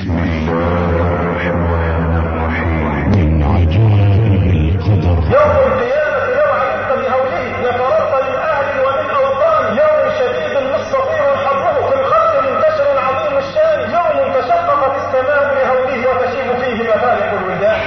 بسم الله الرحمن الرحيم. من عجائب القدر يوم القيامة لو علمت بهوله لفررت من أهلي ومن أوطاني. يوم شديد مستطير حره في الخلق منتشر عظيم الشان. يوم تشققت السماء بهوله وتشيب فيه مفارق الوداع.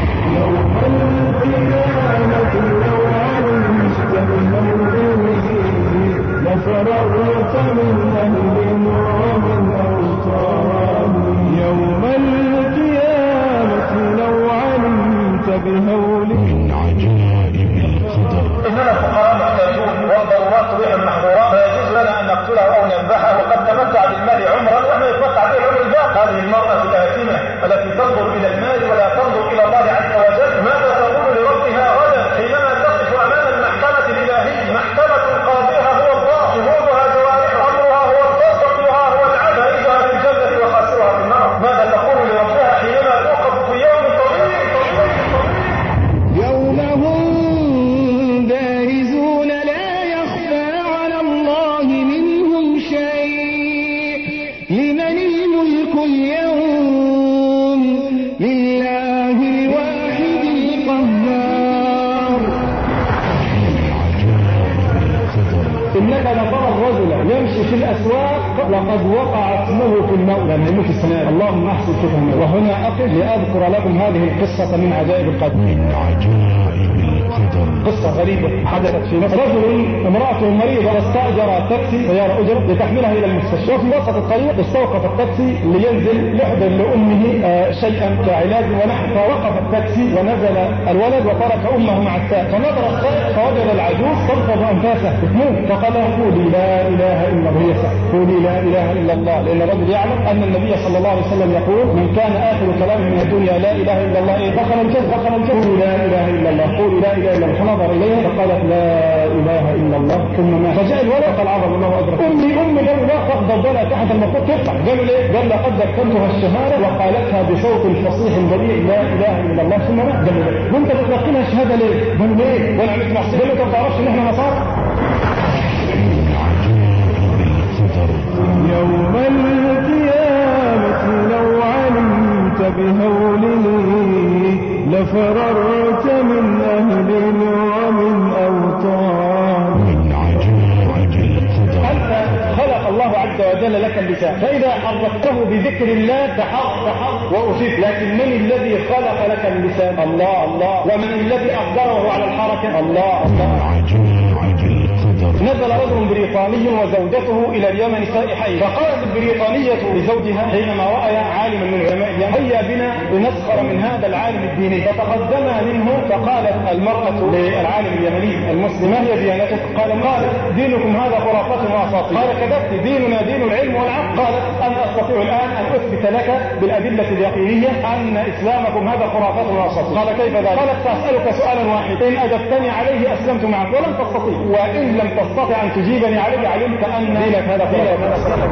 يوم القيامة لو علمت بهوله. من عجائب القدر إننا الفقراء محتاجون والضرورات تبيح المحظورات، فيجوز لنا أن نقتله أو نذبحه وقد تمتع بالمال عمرا وما يتمتع به العمر الباقي. هذه المرأة الآثمة التي تنظر إلى المال ولا تنظر إلى الله عز وجل، ماذا تقول لربها غدا حينما تقف أمام المحكمة الإلهية؟ محكمة قاضيها هو الله، شهودها جوارح أمرها هو الله، قتلها هو العدل، عيدها في الجنة وخاسرها في النار. ماذا تقول لربها حينما توقف في يوم طويل؟ يوم هم بارزون لا يخفى على الله منهم شيء. لمن الملك اليوم؟ لله الواحد القهار. إنك لترى الرجل يمشي في الأسواق لقد وقع اسمه في الماء، لأنه يموت السماء. اللهم احسن ختمه. وهنا أقف لأذكر لكم هذه القصة من عجائب القدر. من عجائب القدر قصة غريبة حدثت في مصر. رجل امرأته مريضة واستأجر تاكسي سيارة أجرة لتحملها إلى المستشفى. وفي وسط الطريق استوقف التاكسي لينزل يحضر لأمه شيئا كعلاج ونحو. فوقف التاكسي ونزل الولد وترك أمه مع السائق. فنظر السائق فوجد العجوز تنفض أنفاسه تموت. فقال له قولي لا إله إلا الله. قولي لا إله إلا الله، لأن الرجل يعلم أن النبي صلى الله عليه وسلم يقول من كان آخر كلامه من الدنيا لا إله إلا الله دخل الجنة. قولوا لا إله إلا الله، قولوا لا إله إلا الله. فنظر إليها فقالت لا إله إلا الله ثم مات. فجاء الولد قال عظم الله أجرك. أمي قالوا لا تغضب ولا تحت المفروض تطلع. قالوا ليه؟ قال لقد ذكرتها الشهادة وقالتها بصوت فصيح بديع لا إله إلا الله ثم مات. قالوا ليه؟ وأنت بتلقينا الشهادة ليه؟ قالوا ليه؟ وأنا عملت معصية. قالوا أنت ما تعرفش إن إحنا نصارى؟ يوم القيامة لو علمت بهوله لفررت من أهل ومن أوطان. من عجائب القدر خلق الله عز وجل لك اللسان، فإذا حركته بذكر الله تحق وأصيب. لكن من الذي خلق لك اللسان؟ الله. ومن الذي أقدره على الحركة؟ الله. من عجائب القدر نزل رجل بريطاني وزوجته إلى اليمن سائحين. فقالت البريطانية لزوجها حينما رأى عالما من علماء اليمن هيا بنا لنسخر من هذا العالم الديني. فتقدم منه فقالت المرأة للعالم اليمني المسلم ما هي ديانتك؟ قالت دينكم هذا خرافات وأساطير. قال كذبت، ديننا دين العلم والعقل. قالت أنا أستطيع الآن أن أثبت لك بالأدلة اليقينية أن إسلامكم هذا خرافات وأساطير. قال كيف ذلك؟ قالت سأسألك سؤالا واحدا إن أجبتني عليه أسلمت معك ولن تستطيع، وإن لم تستطع أن تجيبني عليه علمت أن دينك هذا خرافات.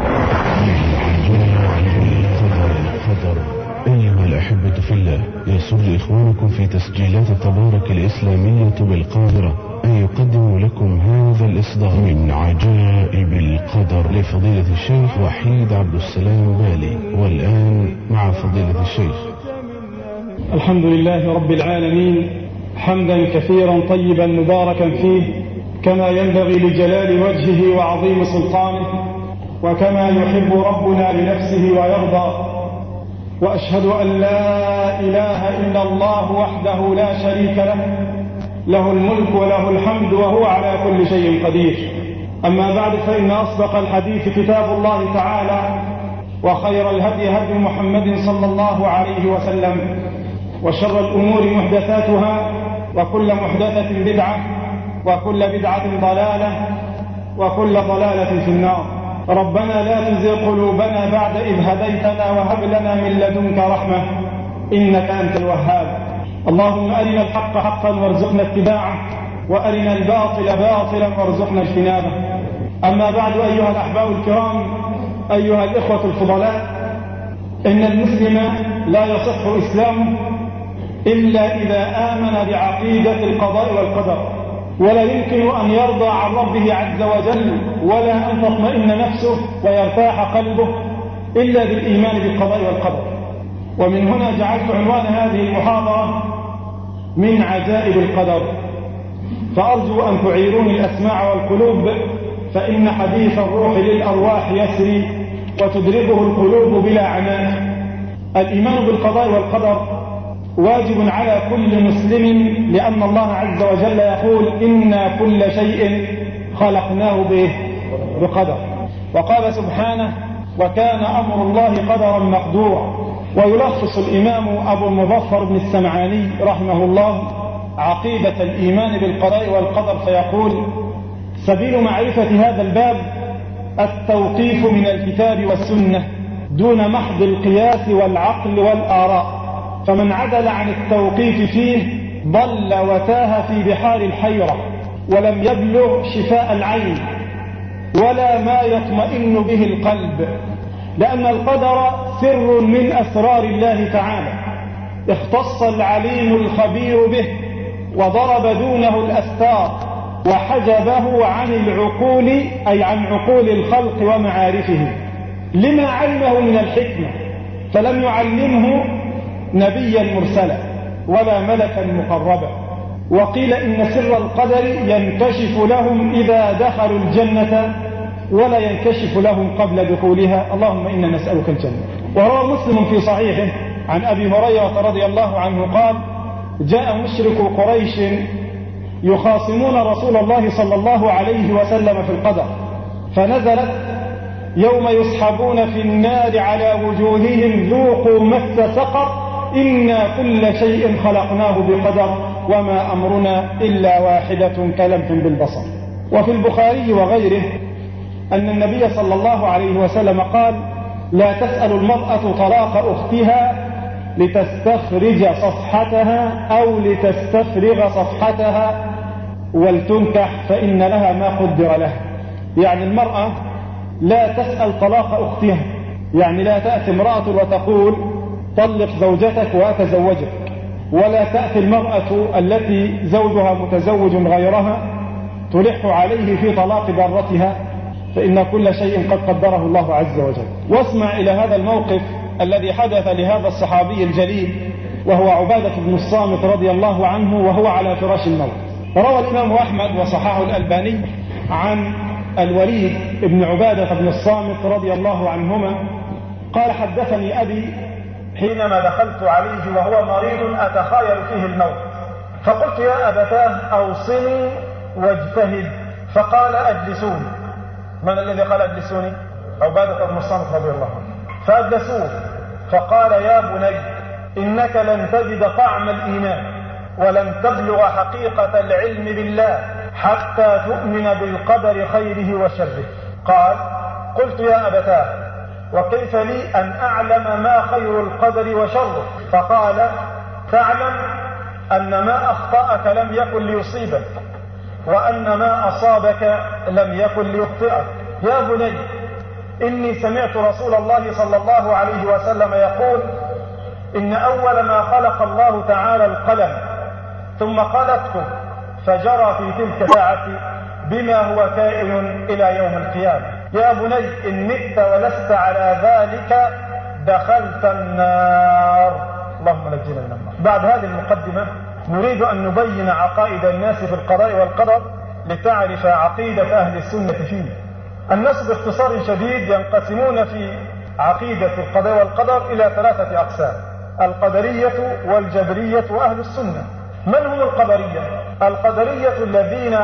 أيها الأحبة في الله، يسر إخوانكم في تسجيلات التبارك الإسلامية بالقاهرة أن يقدموا لكم هذا الإصدار من عجائب القدر لفضيلة الشيخ وحيد عبد السلام بالي. والآن مع فضيلة الشيخ. الحمد لله رب العالمين، حمدا كثيرا طيبا مباركا فيه كما ينبغي لجلال وجهه وعظيم سلطانه، وكما يحب ربنا لنفسه ويرضى. وأشهد أن لا إله إلا الله وحده لا شريك له، له الملك وله الحمد وهو على كل شيء قدير. أما بعد، فإن أصدق الحديث كتاب الله تعالى، وخير الهدي هدي محمد صلى الله عليه وسلم، وشر الأمور محدثاتها، وكل محدثة بدعة، وكل بدعة ضلالة، وكل ضلالة في النار. ربنا لا تزغ قلوبنا بعد إذ هديتنا وهب لنا من لدنك رحمة إنك أنت الوهاب. اللهم أرنا الحق حقا وارزقنا اتباعه، وأرنا الباطل باطلا وارزقنا اجتنابه. أما بعد، أيها الأحباب الكرام، أيها الإخوة الفضلاء، إن المسلم لا يصح إسلامه إلا إذا آمن بعقيدة القضاء والقدر، ولا يمكن أن يرضى عن ربه عز وجل ولا أن تطمئن نفسه ويرتاح قلبه إلا بالإيمان بالقضاء والقدر. ومن هنا جعلت عنوان هذه المحاضرة من عجائب القدر، فأرجو أن تعيروني الأسماع والقلوب، فإن حديث الروح للأرواح يسري وتدركه القلوب بلا عناء. الإيمان بالقضاء والقدر واجب على كل مسلم، لأن الله عز وجل يقول إنا كل شيء خلقناه بقدر. وقال سبحانه وكان أمر الله قدرا مقدورا. ويلخص الإمام أبو المظفر بن السمعاني رحمه الله عقيدة الإيمان بالقضاء والقدر فيقول: سبيل معرفة هذا الباب التوقيف من الكتاب والسنة دون محض القياس والعقل والآراء، فمن عدل عن التوقيف فيه ضل وتاه في بحار الحيرة، ولم يبلغ شفاء العين ولا ما يطمئن به القلب، لأن القدر سر من أسرار الله تعالى اختص العليم الخبير به، وضرب دونه الأستار، وحجبه عن العقول أي عن عقول الخلق ومعارفه لما علمه من الحكمة، فلم يعلمه نبيا مرسلا ولا ملكا مقربا. وقيل إن سر القدر ينكشف لهم إذا دخلوا الجنة ولا ينكشف لهم قبل دخولها، اللهم إنا نسألك الجنة. وروى مسلم في صحيحه عن أبي هريرة رضي الله عنه قال: جاء مشرك قريش يخاصمون رسول الله صلى الله عليه وسلم في القدر، فنزلت: يوم يسحبون في النار على وجوههم ذوقوا مس سقر إنا كل شيء خلقناه بقدر وما أمرنا إلا واحدة كلمح بالبصر. وفي البخاري وغيره أن النبي صلى الله عليه وسلم قال: لا تسأل المرأة طلاق أختها لتستخرج صفحتها أو لتستفرغ صفحتها ولتنكح فإن لها ما قدر لها. يعني المرأة لا تسأل طلاق أختها، يعني لا تأتي امرأة وتقول طلق زوجتك وأتزوجك، ولا تأتي المرأة التي زوجها متزوج غيرها تلح عليه في طلاق ضرتها، فإن كل شيء قد قدره الله عز وجل. واسمع إلى هذا الموقف الذي حدث لهذا الصحابي الجليل، وهو عبادة بن الصامت رضي الله عنه، وهو على فراش الموت. روى الإمام أحمد وصححه الألباني عن الوليد بن عبادة بن الصامت رضي الله عنهما قال: حدثني أبي حينما دخلت عليه وهو مريض أتخايل فيه الموت، فقلت: يا أبتاه أوصني واجتهد، فقال: أجلسوني. من الذي قال أجلسوني؟ عبادة بن الصامت رضي الله عنه. فأجلسوه فقال: يا بني إنك لن تجد طعم الإيمان ولن تبلغ حقيقة العلم بالله حتى تؤمن بالقدر خيره وشره. قال: قلت: يا أبتاه وكيف لي أن أعلم ما خير القدر وشره؟ فقال: تعلم أن ما أخطأك لم يكن ليصيبك، وأن ما أصابك لم يكن ليخطئك. يا بني إني سمعت رسول الله صلى الله عليه وسلم يقول: إن أول ما خلق الله تعالى القلم، ثم قال اكتب، فجرى في تلك الساعة بما هو كائن إلى يوم القيامة. يا بني إن مت ولست على ذلك دخلت النار، اللهم نجينا من النار. بعد هذه المقدمة نريد أن نبين عقائد الناس في القضاء والقدر لتعرف عقيدة أهل السنة فيه. الناس باختصار شديد ينقسمون في عقيدة القضاء والقدر إلى 3 أقسام: القدرية والجبرية وأهل السنة. من هم القدرية؟ القدرية الذين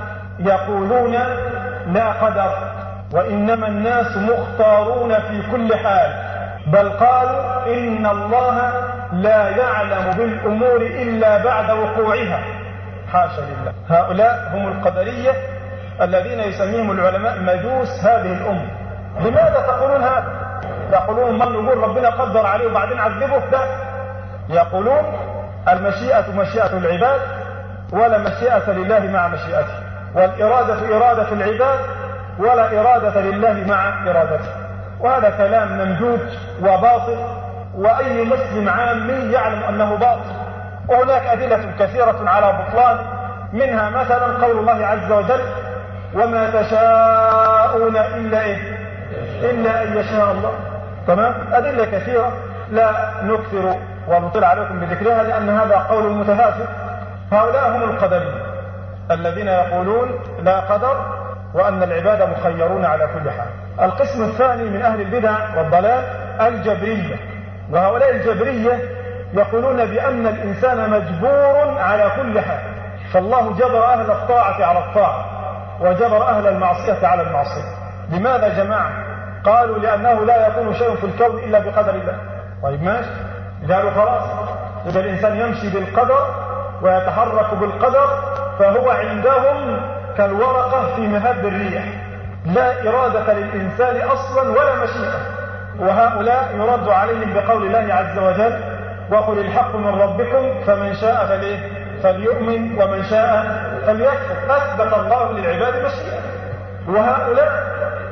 يقولون لا قدر، وإنما الناس مختارون في كل حال، بل قالوا إن الله لا يعلم بالأمور إلا بعد وقوعها، حاشا لله. هؤلاء هم القدرية الذين يسميهم العلماء مجوس هذه الأمة. لماذا تقولون هذا؟ يقولون من يقول ربنا قدر عليه وبعدين عذبه؟ لا، يقولون المشيئة مشيئة العباد ولا مشيئة لله مع مشيئته، والإرادة إرادة العباد ولا إرادة لله مع إرادته. وهذا كلام ممجوج وباطل، وأي مسلم عامي يعلم أنه باطل. وهناك أدلة كثيرة على بطلان، منها مثلا قول الله عز وجل: وما تشاءون إلا أن يشاء الله. تمام؟ أدلة كثيرة لا نكثر ونطيل عليكم بذكرها لأن هذا قول المتهافت. هؤلاء هم القدرية الذين يقولون لا قدر وأن العباد مخيرون على كل حال. القسم الثاني من أهل البدع والضلال الجبرية، وهؤلاء الجبرية يقولون بأن الإنسان مجبور على كل حال، فالله جبر أهل الطاعة على الطاعة وجبر أهل المعصية على المعصية. لماذا يا جماعة؟ قالوا لأنه لا يكون شيء في الكون إلا بقدر الله. طيب ماشي، قالوا خلاص إذا الإنسان يمشي بالقدر ويتحرك بالقدر فهو عندهم كالورقة في مهب الريح، لا إرادة للإنسان أصلا ولا مشيئة. وهؤلاء يرد عليهم بقول الله عز وجل وقل الحق من ربكم فمن شاء فليؤمن ومن شاء فليكفر. أثبت الله للعباد مشيئة، وهؤلاء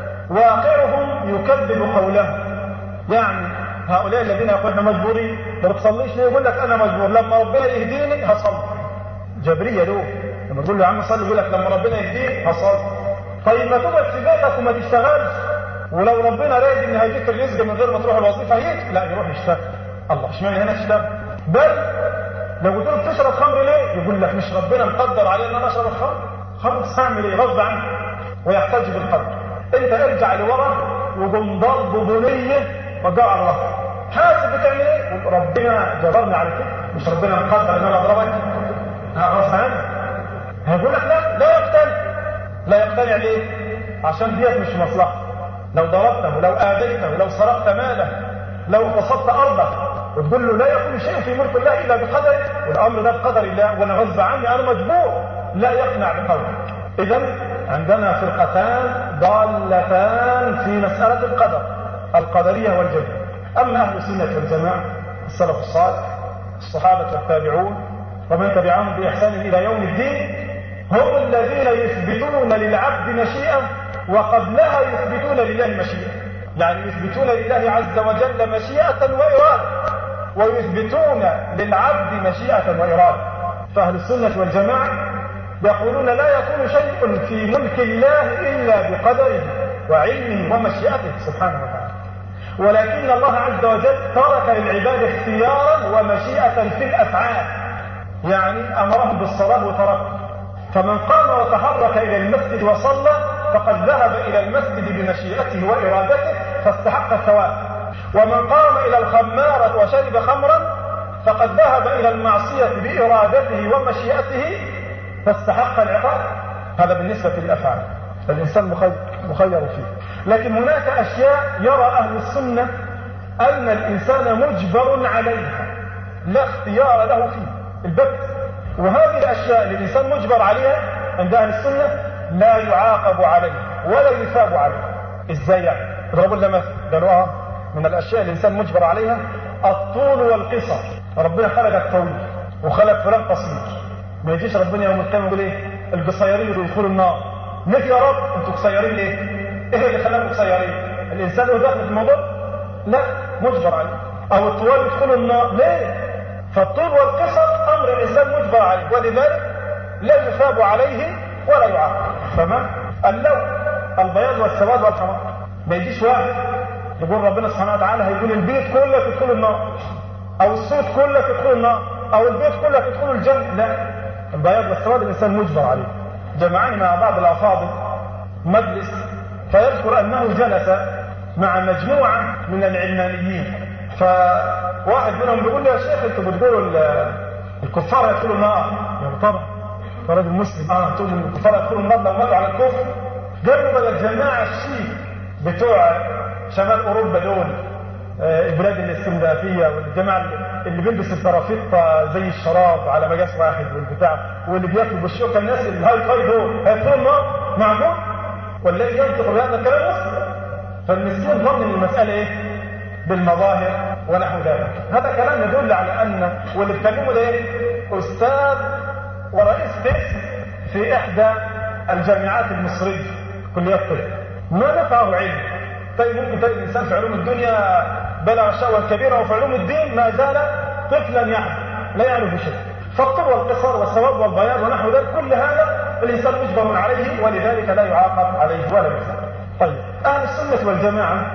واقعهم يكذب قولهم. يعني هؤلاء الذين يقولون احنا مجبورين، ما بتصليش ليه؟ يقول لك انا مجبور، لما ربنا يهديني هصلي. جبريه دول لما تقول له يا عم صلي يقول لك لما ربنا يهديك هصلي. طيب ما تقعد في بيتك وما تشتغلش، ولو ربنا رايد ان هيديك الرزق من غير ما تروح الوظيفه هيك لا يروح يشتغل. الله اشمعنى هنا تشتغل؟ بل لو قلت له بتشرب خمر ليه؟ يقول لك مش ربنا مقدر علي ان انا اشرب الخمر، خلاص هعمل ايه؟ غصب عني. ويحتج بالقدر. انت ارجع لورا وقم ضرب بنيه وقع على الرهن. حاسب بتعمل ايه؟ ربنا جبرني على كده، مش ربنا مقدر ان انا اضربك. غصب عني. هيقول لك لا يقتنع ليه؟ عشان ديت مش مصلحه. لو ضربته، لو اذيته، لو سرقت ماله، لو قصدت ارضه، وتقول له لا يكون شيء في ملك الله الا بقدره، والامر ده بقدر الله وانا غصب عني انا مجبور، لا يقنع بقوله. اذا عندنا فرقتان ضالتان في مساله القدر، القدريه والجبريه. اما اهل السنه والجماعه السلف الصالح الصحابه والتابعون ومن تبعهم باحسان الى يوم الدين هم الذين يثبتون للعبد مشيئه وقبلها يثبتون لله مشيئه. يعني يثبتون لله عز وجل مشيئه واراده ويثبتون للعبد مشيئه واراده. فاهل السنه والجماعه يقولون لا يكون شيء في ملك الله الا بقدره وعلمه ومشيئته سبحانه وتعالى، ولكن الله عز وجل ترك للعباد اختيارا ومشيئه في الافعال. يعني امرهم بالصلاه وتركهم، فمن قام وتحرك الى المسجد وصلى فقد ذهب الى المسجد بمشيئته وارادته فاستحق الثواب، ومن قام الى الخمارة وشرب خمرا فقد ذهب الى المعصية بارادته ومشيئته فاستحق العقاب. هذا بالنسبة للافعال، الانسان مخير فيه. لكن هناك اشياء يرى اهل السنة ان الانسان مجبر عليها لا اختيار له فيه البت، وهذه الاشياء اللي الانسان مجبر عليها عند اهل السنة لا يعاقب عليها ولا يثاب عليها. ازاي يعني؟ اضربوا لنا مثل، قالوا من الاشياء اللي الانسان مجبر عليها الطول والقصر. ربنا خلق الطويل وخلق فلان قصير، ما يجيش ربنا يوم القيامه يقول ايه القصيرين يدخلوا النار. ليه يا رب انتوا قصيرين ليه؟ ايه اللي خلاكم قصيرين؟ الانسان هو داخل في الموضوع؟ لا، مجبر عليه. او الطوال يدخلوا النار ليه؟ فالطول والقصر امر الانسان مجبر عليه ولذلك لا يثاب عليه ولا يعاقب. تمام؟ اللون البياض والسواد والحمار، ما يجيش واحد يقول ربنا سبحانه وتعالى هيقول البيت كله تدخل النار او الصوت كله تدخل النار او البيت كله تدخل الجنه. لا، البياض والسواد الانسان مجبر عليه. جمعاني مع بعض الافاضل مجلس فيذكر انه جلس مع مجموعه من العلمانيين، فواحد منهم بيقول له يا شيخ انتوا بتقولوا الكفار يدخلوا النار. يا طبعا راجل مسلم تقول ان الكفار يدخلوا النار لو ماتوا على الكفر. قالوا بقى الجماعه الشيك بتوع شمال اوروبا دول البلاد الاسكندنافيه والجماعه اللي بيلبس الطرافيطه زي الشراب على مقاس واحد والبتاع واللي بياكلوا بالشوكه، الناس الهاي فاي دول هيدخلوا النار معقول؟ ولا ينطق بهذا الكلام مسلم؟ فالمسلمين ظن ان المساله ايه؟ بالمظاهر ونحو ذلك. هذا كلام يدل على ان واللي بيتكلموا ده ايه؟ استاذ ورئيس قسم في احدى الجامعات المصريه كليات الطب، ما نفعه علم. طيب ممكن تجد الانسان في علوم الدنيا بلغ الشهوه الكبيره وفي علوم الدين ما زال طفلا يعني لا يعرف شيء. فالطول والقصر والسواد والبياض ونحو ذلك كل هذا الانسان مجبر عليه ولذلك لا يعاقب عليه ولا يثاب. طيب اهل السنه والجماعه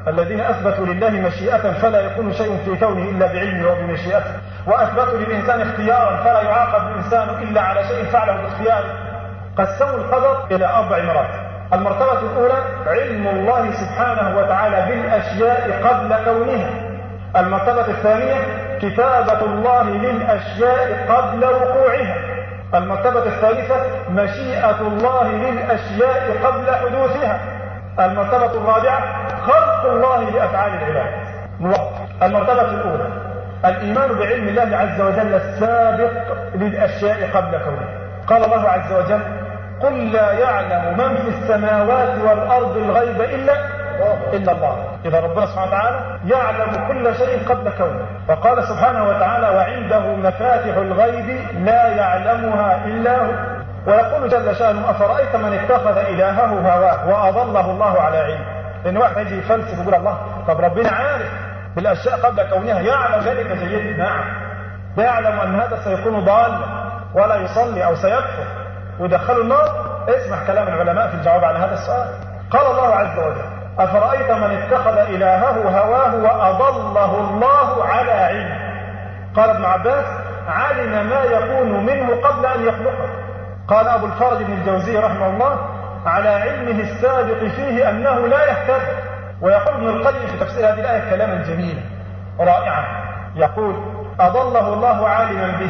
الذين أثبتوا لله مشيئة فلا يكون شيء في كونه إلا بعلمه وبمشيئته، وأثبتوا للإنسان اختيارا فلا يعاقب الإنسان إلا على شيء فعله باختياره. قسموا القدر إلى 4 مراتب. المرتبة الأولى علم الله سبحانه وتعالى بالأشياء قبل كونها. المرتبة الثانية كتابة الله للأشياء قبل وقوعها. المرتبة الثالثة مشيئة الله للأشياء قبل حدوثها. المرتبة الرابعة خلق الله لأفعال العباد. المرتبة الأولى الإيمان بعلم الله عز وجل السابق للأشياء قبل كونها. قال الله عز وجل قل لا يعلم من في السماوات والأرض الغيب إلا الله. إذا ربنا سبحانه وتعالى يعلم كل شيء قبل كونه. وقال سبحانه وتعالى وعنده مفاتح الغيب لا يعلمها إلا هو. ويقول جل شأنه أفرأيت من اتخذ إلهه هواه وأضله الله على علم. لأن واحد يجي يفلسف ويقول الله طب ربنا عارف بالأشياء قبل كونها، يعلم ذلك جيدا. نعم، يعلم أن هذا سيكون ضالا ولا يصلي أو سيكفر ويدخله النار. اسمع كلام العلماء في الجواب على هذا السؤال. قال الله عز وجل أفرأيت من اتخذ إلهه هواه وأضله الله على علم. قال ابن عباس علم ما يكون منه قبل أن يخلقه. قال أبو الفرج بن الجوزي رحمه الله على علمه السابق فيه أنه لا يهتد. ويقول ابن القيم في تفسير هذه الآية كلاما جميلا رائعا، يقول أضله الله عالما به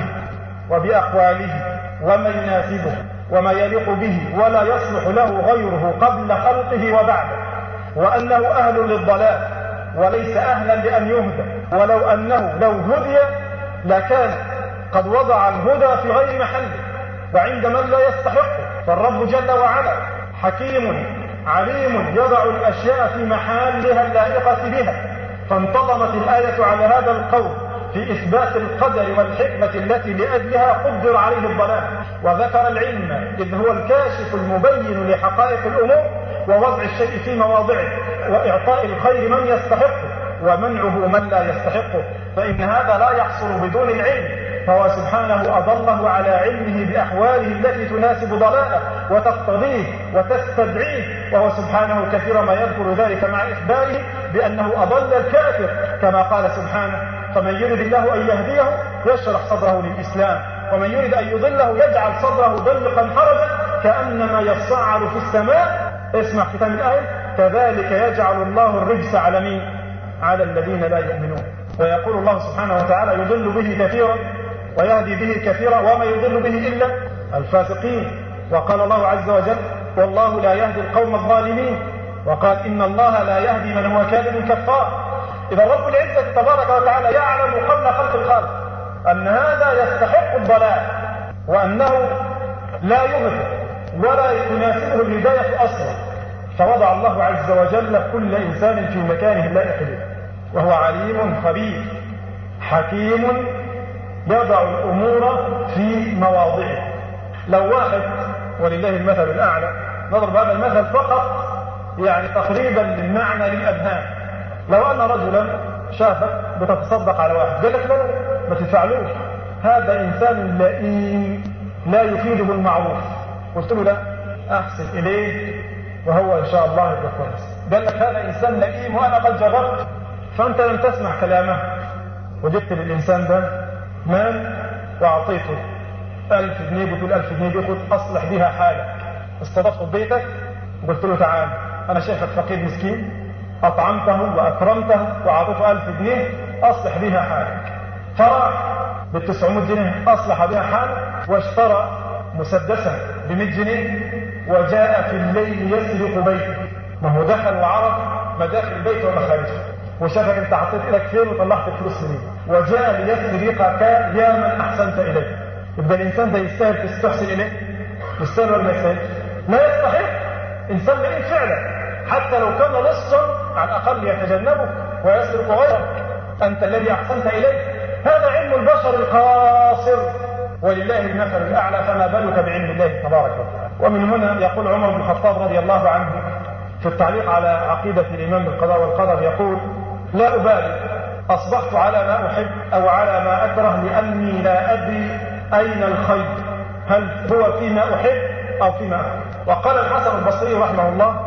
وبأقواله وما يناسبه وما يليق به ولا يصلح له غيره قبل خلقه وبعده، وأنه أهل للضلال وليس أهلا لأن يهدى، ولو أنه لو هدي لكان قد وضع الهدى في غير محله وعند من لا يستحقه. فالرب جل وعلا حكيم عليم يضع الأشياء في محلها اللائقة بها. فانتظمت الآية على هذا القول في إثبات القدر والحكمة التي لأجلها قدر عليه الضلال، وذكر العلم إذ هو الكاشف المبين لحقائق الأمور ووضع الشيء في مواضعه وإعطاء الخير من يستحقه ومنعه من لا يستحقه، فإن هذا لا يحصل بدون العلم. فهو سبحانه أضله على علمه بأحواله التي تناسب ضلاله وتقتضيه وتستدعيه، وهو سبحانه كثيرا ما يذكر ذلك مع إخباره بأنه أضل الكافر كما قال سبحانه فمن يرد الله أن يهديه يشرح صدره للإسلام ومن يرد أن يضله يجعل صدره ضيقا حرجا كأنما يصعد في السماء. اسمع ختام الآية كذلك يجعل الله الرجس على مين؟ على الذين لا يؤمنون. ويقول الله سبحانه وتعالى يضل به كثيرا ويهدي به كثيرا وما يضل به إلا الفاسقين. وقال الله عز وجل والله لا يهدي القوم الظالمين، وقال إن الله لا يهدي من هو كاذب كفار. إذا رب العزة تبارك وتعالى يعلم قبل خلق الخلق أن هذا يستحق الضلال وأنه لا يهدي ولا يناسبه الهداية أصلا، فوضع الله عز وجل كل إنسان في مكانه اللائق له، وهو عليم خبير حكيم يضع الأمور في مواضعه. لو واحد ولله المثل الأعلى نضرب هذا المثل فقط يعني تقريبا للمعنى للأذهان، لو أن رجلا شافك بتتصدق على واحد قال لك لا ما تفعلوش هذا إنسان لئيم لا يفيده المعروف، قلت له لا أحسن إليه وهو إن شاء الله يبقى كويس، قال لك هذا إنسان لئيم وأنا قد جربت، فأنت لم تسمع كلامه وجدت للإنسان ده مال وأعطيته 1000 جنيه بتقول 1000 جنيه دي خد أصلح بها حالك، استضفته ببيتك وقلت له تعال أنا شايفك فقير مسكين أطعمته وأكرمته وأعطيته 1000 جنيه أصلح بها حالك، فراح ب900 جنيه أصلح بها حالك واشترى مسدسا ب100 جنيه وجاء في الليل يسرق بيته. ما هو دخل وعرف مداخل البيت ومخارجه وشافك انت حطيت ايدك فين وطلعت الفلوس منين وجاء ليسرقك يا من احسنت اليه. يبقى الانسان ده يستاهل تستحسن اليه؟ يستاهل ولا ما يستاهلش؟ لا يستحق. انسان لئيم فعلا حتى لو كان لصا على الاقل يتجنبه ويسرق غيرك، انت الذي احسنت اليه. هذا علم البشر القاصر ولله المثل الاعلى، فما بالك بعلم الله تبارك وتعالى. ومن هنا يقول عمر بن الخطاب رضي الله عنه في التعليق على عقيدة الإمام بالقضاء والقدر يقول لا أبالي أصبحت على ما أحب أو على ما أكره لأني لا أدري أين الخير، هل هو فيما أحب أو فيما أكره. وقال الحسن البصري رحمه الله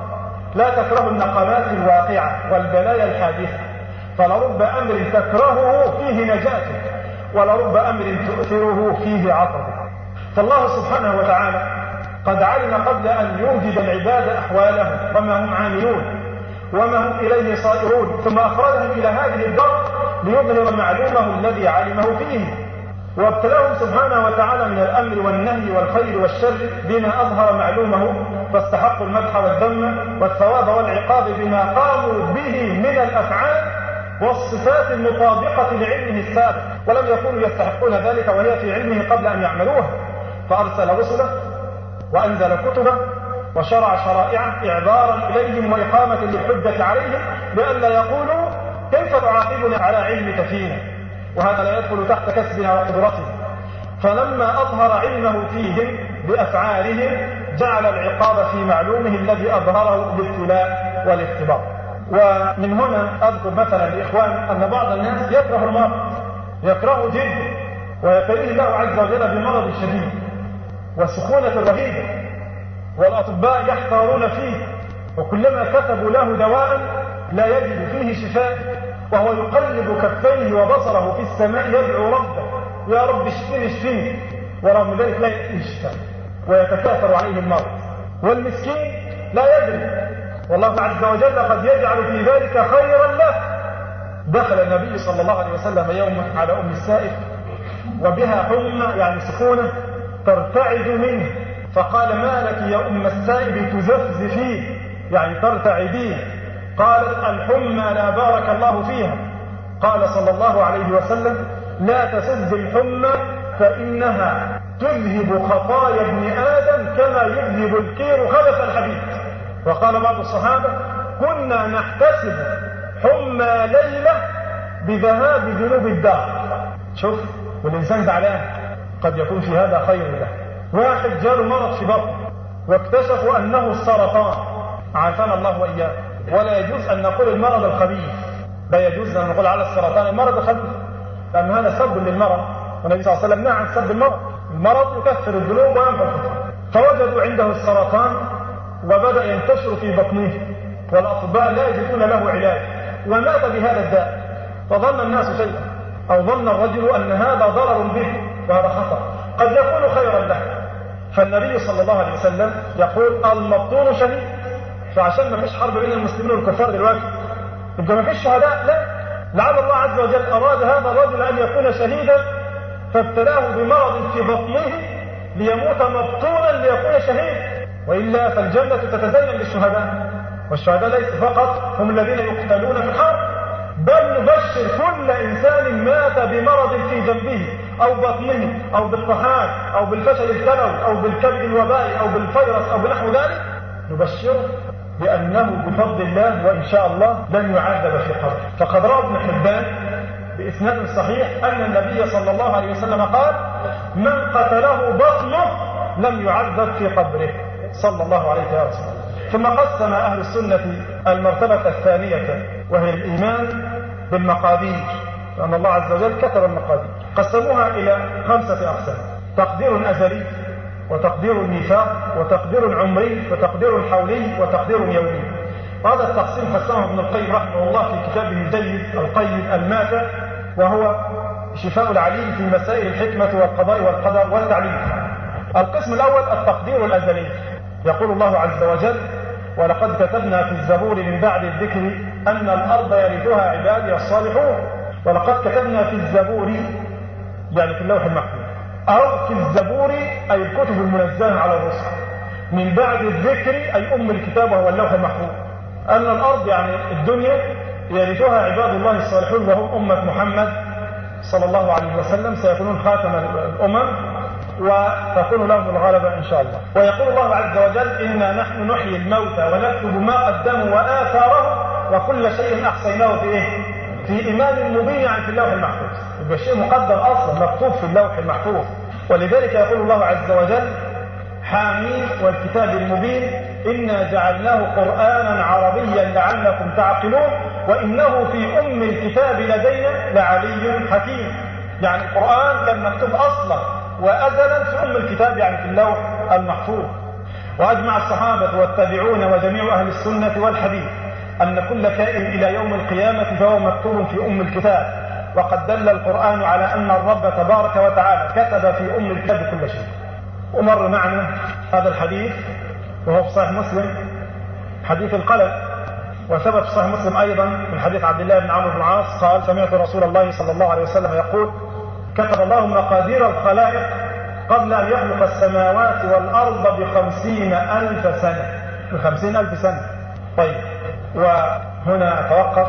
لا تكره النقمات الواقعة والبلايا الحادثة، فلرب أمر تكرهه فيه نجاتك، ولرب أمر تؤثره فيه عطبك. فالله سبحانه وتعالى قد علم قبل أن يوجد العباد أحوالهم وما هم عاملون وما هم إليه صائرون، ثم أخرجهم إلى هذه الدار ليظهر معلومه الذي علمه فيه، وابتلاهم سبحانه وتعالى من الأمر والنهي والخير والشر بما أظهر معلومه، فاستحقوا المدح والذم والثواب والعقاب بما قاموا به من الأفعال والصفات المطابقة لعلمه السابق، ولم يكونوا يستحقون ذلك وهي في علمه قبل أن يعملوها، فأرسل رسله وأنزل كتبه وشرع شرائعه إعذارا إليهم وإقامة للحجة عليهم لئلا يقولوا كيف تعاقبنا على علمك فينا، وهذا لا يدخل تحت كسبنا وقدرتنا. فلما أظهر علمه فيهم بأفعالهم جعل العقاب في معلومه الذي أظهره بالابتلاء والاختبار. ومن هنا أذكر مثلا لإخوان أن بعض الناس يكره المرض، يكره جدا، ويبتليه الله عز وجل بمرض شديد وسخونة رهيبة، والأطباء يحتارون فيه، وكلما كتبوا له دواء لا يجد فيه شفاء، وهو يقلب كفيه وبصره في السماء يدعو ربه يا رب اشفيني اشفيني، ورغم ذلك لا يأتيه الشفاء ويتكاثر عليه المرض، والمسكين لا يدري، والله عز وجل قد يجعل في ذلك خيرا له. دخل النبي صلى الله عليه وسلم يوما على أم السائب وبها حمى يعني سخونة ترتعد منه، فقال ما لك يا أم السائب تزفزفين يعني ترتعدين؟ قالت الحمى لا بارك الله فيها. قال صلى الله عليه وسلم لا تسب الحمى فإنها تذهب خطايا ابن آدم كما يذهب الكير خلف الحديد. وقال بعض الصحابة كنا نحتسب حمى ليلة بذهاب ذنوب الدار. شوف، والإنسان زعلان قد يكون في هذا خير له. واحد جاله مرض في بطنه واكتشفوا أنه السرطان، عافانا الله وإياه. ولا يجوز أن نقول المرض الخبيث، لا يجوز أن نقول على السرطان المرض الخبيث، لأن هذا سب للمرض، والنبي صلى الله عليه وسلم نهى عن سب المرض. المرض يكثر الذنوب ويمحو الخطايا. فوجدوا عنده السرطان وبدأ ينتشر في بطنه، والأطباء لا يجدون له علاج، ومات بهذا الداء. فظن الناس شيئا، أو ظن الرجل أن هذا ضرر به وهذا خطر قد يكون خيرا له. فالنبي صلى الله عليه وسلم يقول المبطون شهيد. فعشان ما فيش حرب بين المسلمين والكفار دلوقتي يبقى ما فيش شهداء، لا، لعل الله عز وجل أراد هذا الرجل أن يكون شهيدا فابتلاه بمرض في بطنه ليموت مبطونا ليكون شهيد، وإلا فالجنة تتزين للشهداء، والشهداء ليس فقط هم الذين يقتلون في الحرب، بل نبشر كل إنسان مات بمرض في جنبه أو بطنه أو بالطحال أو بالفشل الكلوي أو بالكبد الوبائي أو بالفيروس أو بنحو ذلك، نبشره بأنه بفضل الله وإن شاء الله لن يعذب في قبره. فقد روى ابن حبان بإسناد صحيح أن النبي صلى الله عليه وسلم قال من قتله بطنه لم يعذب في قبره صلى الله عليه وسلم. ثم قسم أهل السنة المرتبة الثانية وهي الإيمان بالمقادير، لأن الله عز وجل كتب المقادير، قسموها إلى 5 أقسام: تقدير أزلي، وتقدير ميثاق، وتقدير عمري، وتقدير حولي، وتقدير يومي. هذا التقسيم قسمه ابن القيم رحمه الله في كتابه الجيد القيم الماتع، وهو شفاء العليل في مسائل الحكمة والقضاء والقدر والتعليل. القسم الأول التقدير الأزلي، يقول الله عز وجل ولقد كتبنا في الزبور من بعد الذكر أن الأرض يرثها عبادي الصالحون. ولقد كتبنا في الزبور يعني في اللوح المحفوظ، أو في الزبور أي الكتب المنزلة على الرسل، من بعد الذكر أي أم الكتاب وهو اللوح المحفوظ، أن الأرض يعني الدنيا يرثها عباد الله الصالحون وهم أمة محمد صلى الله عليه وسلم، سيكونون خاتم الأمم وتكون لهم الغلبة إن شاء الله. ويقول الله عز وجل إنا نحن نحيي الموتى ونكتب ما قدموا وآثارهم وكل شيء أحصيناه في إيه؟ في إمام مبين يعني في اللوح المحفوظ. يبقى الشيء مقدم أصلا مكتوب في اللوح المحفوظ. ولذلك يقول الله عز وجل حامين والكتاب المبين إنا جعلناه قرآنا عربيا لعلكم تعقلون وإنه في أم الكتاب لدينا لعلي حكيم. يعني القرآن كان مكتوب أصلا وأزلا في أم الكتاب يعني في اللوح المحفوظ. وأجمع الصحابة والتابعون وجميع أهل السنة والحديث أن كل كائن إلى يوم القيامة فهو مكتوب في أم الكتاب، وقد دل القرآن على أن الرب تبارك وتعالى كتب في أم الكتاب كل شيء. ومر معنا هذا الحديث وهو في صحيح مسلم، حديث القلم، وثبت في صحيح مسلم أيضا من حديث عبد الله بن عمرو بن العاص قال: سمعت رسول الله صلى الله عليه وسلم يقول: كتب الله مقادير الخلائق قبل أن يخلق السماوات والأرض ب50,000 سنة. ب50,000 سنة. طيب، وهنا أتوقف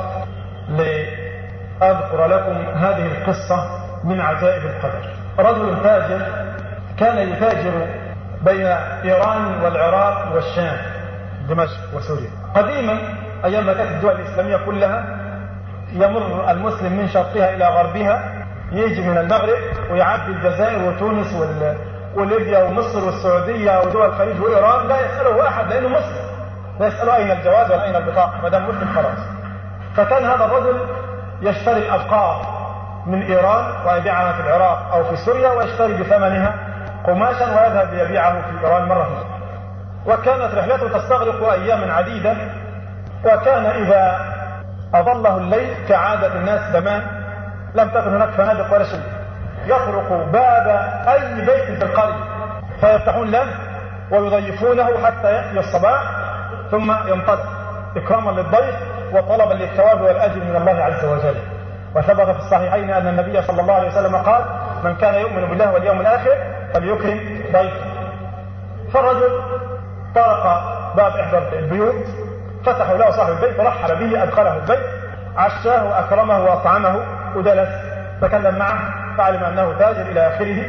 لأذكر لكم هذه القصة من عجائب القدر. رجل تاجر كان يتاجر بين إيران والعراق والشام، دمشق وسوريا. قديما أيام ما كانت الدول الإسلامية كلها يمر المسلم من شرقها إلى غربها، يجي من المغرب ويعدي الجزائر وتونس وليبيا ومصر والسعودية ودول الخليج وإيران، لا يسأله أحد لأنه مسلم، لا يسأله أين الجواز ولا أين البطاقة، ما دام مسلم خلاص. فكان هذا الرجل يشتري الأبقار من إيران ويبيعها في العراق أو في سوريا، ويشتري بثمنها قماشا ويذهب يبيعه في إيران مرة أخرى. وكانت رحلته تستغرق أياما عديدة، وكان إذا أظله الليل كعادة الناس زمان لم تكن هناك فنادق ولا شيء، يطرق باب أي بيت في القرية فيفتحون له ويضيفونه حتى يأتي الصباح، ثم ينطلق إكراما للضيف وطلبا للثواب والأجر من الله عز وجل. وثبت في الصحيحين أن النبي صلى الله عليه وسلم قال: من كان يؤمن بالله واليوم الآخر فليكرم ضيفه. فالرجل طرق باب إحدى البيوت، فتحوا له صاحب البيت ورحب به، أدخله البيت، عشاه وأكرمه وأطعمه وجلس، تكلم معه، فعلم أنه تاجر إلى آخره،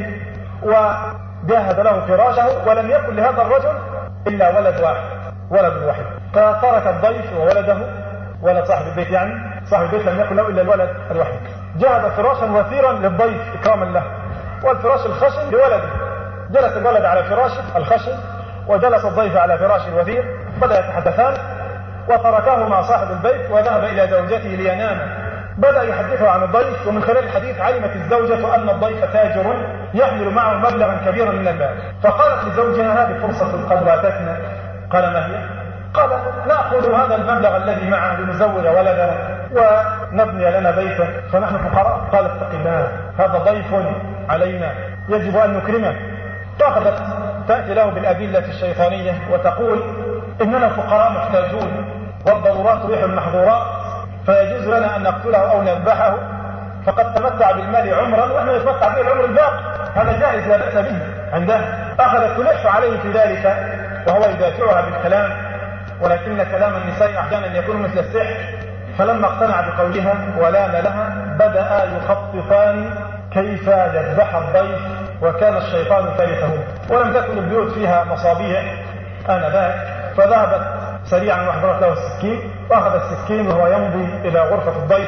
وجهز له فراشه. ولم يكن لهذا الرجل إلا ولد واحد، فترك الضيف وولده، ولد صاحب البيت يعني، صاحب البيت لم يكن له إلا الولد الوحيد. جهز فراشا وثيرا للضيف إكراما له، والفراش الخشن لولده. جلس الولد على فراش الخشن وجلس الضيف على فراش الوثير، بدأ يتحدثان، وتركاه مع صاحب البيت وذهب إلى زوجته لينام. بدأ يحدثه عن الضيف، ومن خلال الحديث علمت الزوجة أن الضيف تاجر يحمل معه مبلغا كبيرا من المال، فقالت لزوجها: هذه فرصة قد فاتتنا. قال: ما هي؟ قال: نأخذ هذا المبلغ الذي معه لنزوج ولدنا ونبني لنا بيتا فنحن فقراء. قال: اتق الله، هذا ضيف علينا يجب أن نكرمه. فأخذت تأتي له بالأدلة الشيطانية وتقول: إننا فقراء محتاجون، والضرورات تبيح المحظورات، فيجوز لنا أن نقتله أو نذبحه، فقد تمتع بالمال عمرا ونحن نتمتع به العمر الباقي، هذا جائز لا بأس به عندها. أخذت تلح عليه في ذلك وهو يدافعها بالكلام، ولكن كلام النساء أحيانا يكون مثل السحر. فلما اقتنع بقولها ولان لها، بدأ يخططان كيف يذبح الضيف، وكان الشيطان ثالثهما. ولم تكن البيوت فيها مصابيح آنذاك، فذهبت سريعا واحضرت له السكين، واخذ السكين وهو يمضي الى غرفة الضيف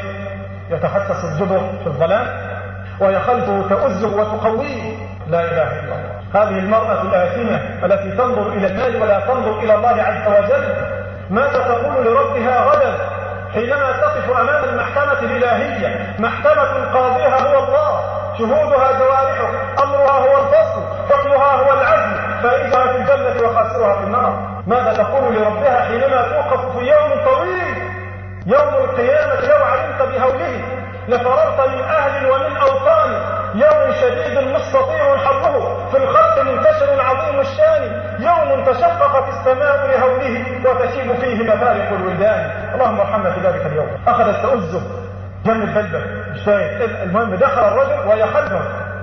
يتحسس الجدر في الظلام، وهي خلفه تؤزه وتقويه. لا اله الا الله. هذه المرأة الآثمة التي تنظر الى المال ولا تنظر الى الله عز وجل، ماذا تقول لربها غدا حينما تقف امام المحكمة الالهية؟ محكمة قاضيها هو الله، شهودها جوارحه، امرها هو الفصل، حكمها هو العدل، فائزها في الجنة وخاسرها في النار. ماذا تقول لربها حينما توقف في يوم طويل، يوم القيامة؟ لو علمت بهوله لفررت من أهل ومن أوطان، يوم شديد مستطيع حره، في الخلق منتشر عظيم الشان، يوم تشققت السماء لهوله وتشيب فيه مفارق الولدان. اللهم ارحمنا في ذلك اليوم. أخذت تؤزه جنب البلبل الشاهد. المهم دخل الرجل وهي خلفه،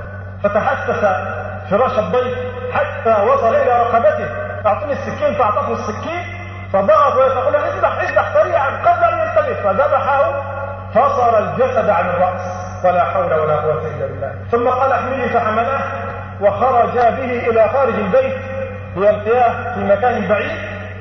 فتحسس فراش الضيف حتى وصل إلى رقبته. أعطني السكين، فأعطته السكين، فضغط ويقول: اذبح سريعا قبل أن ينتبه، فذبحه فصار الجسد عن الرأس، ولا حول ولا قوة إلا بالله. ثم قال: احمله، فحمله وخرج به إلى خارج البيت ليلقياه في مكان بعيد.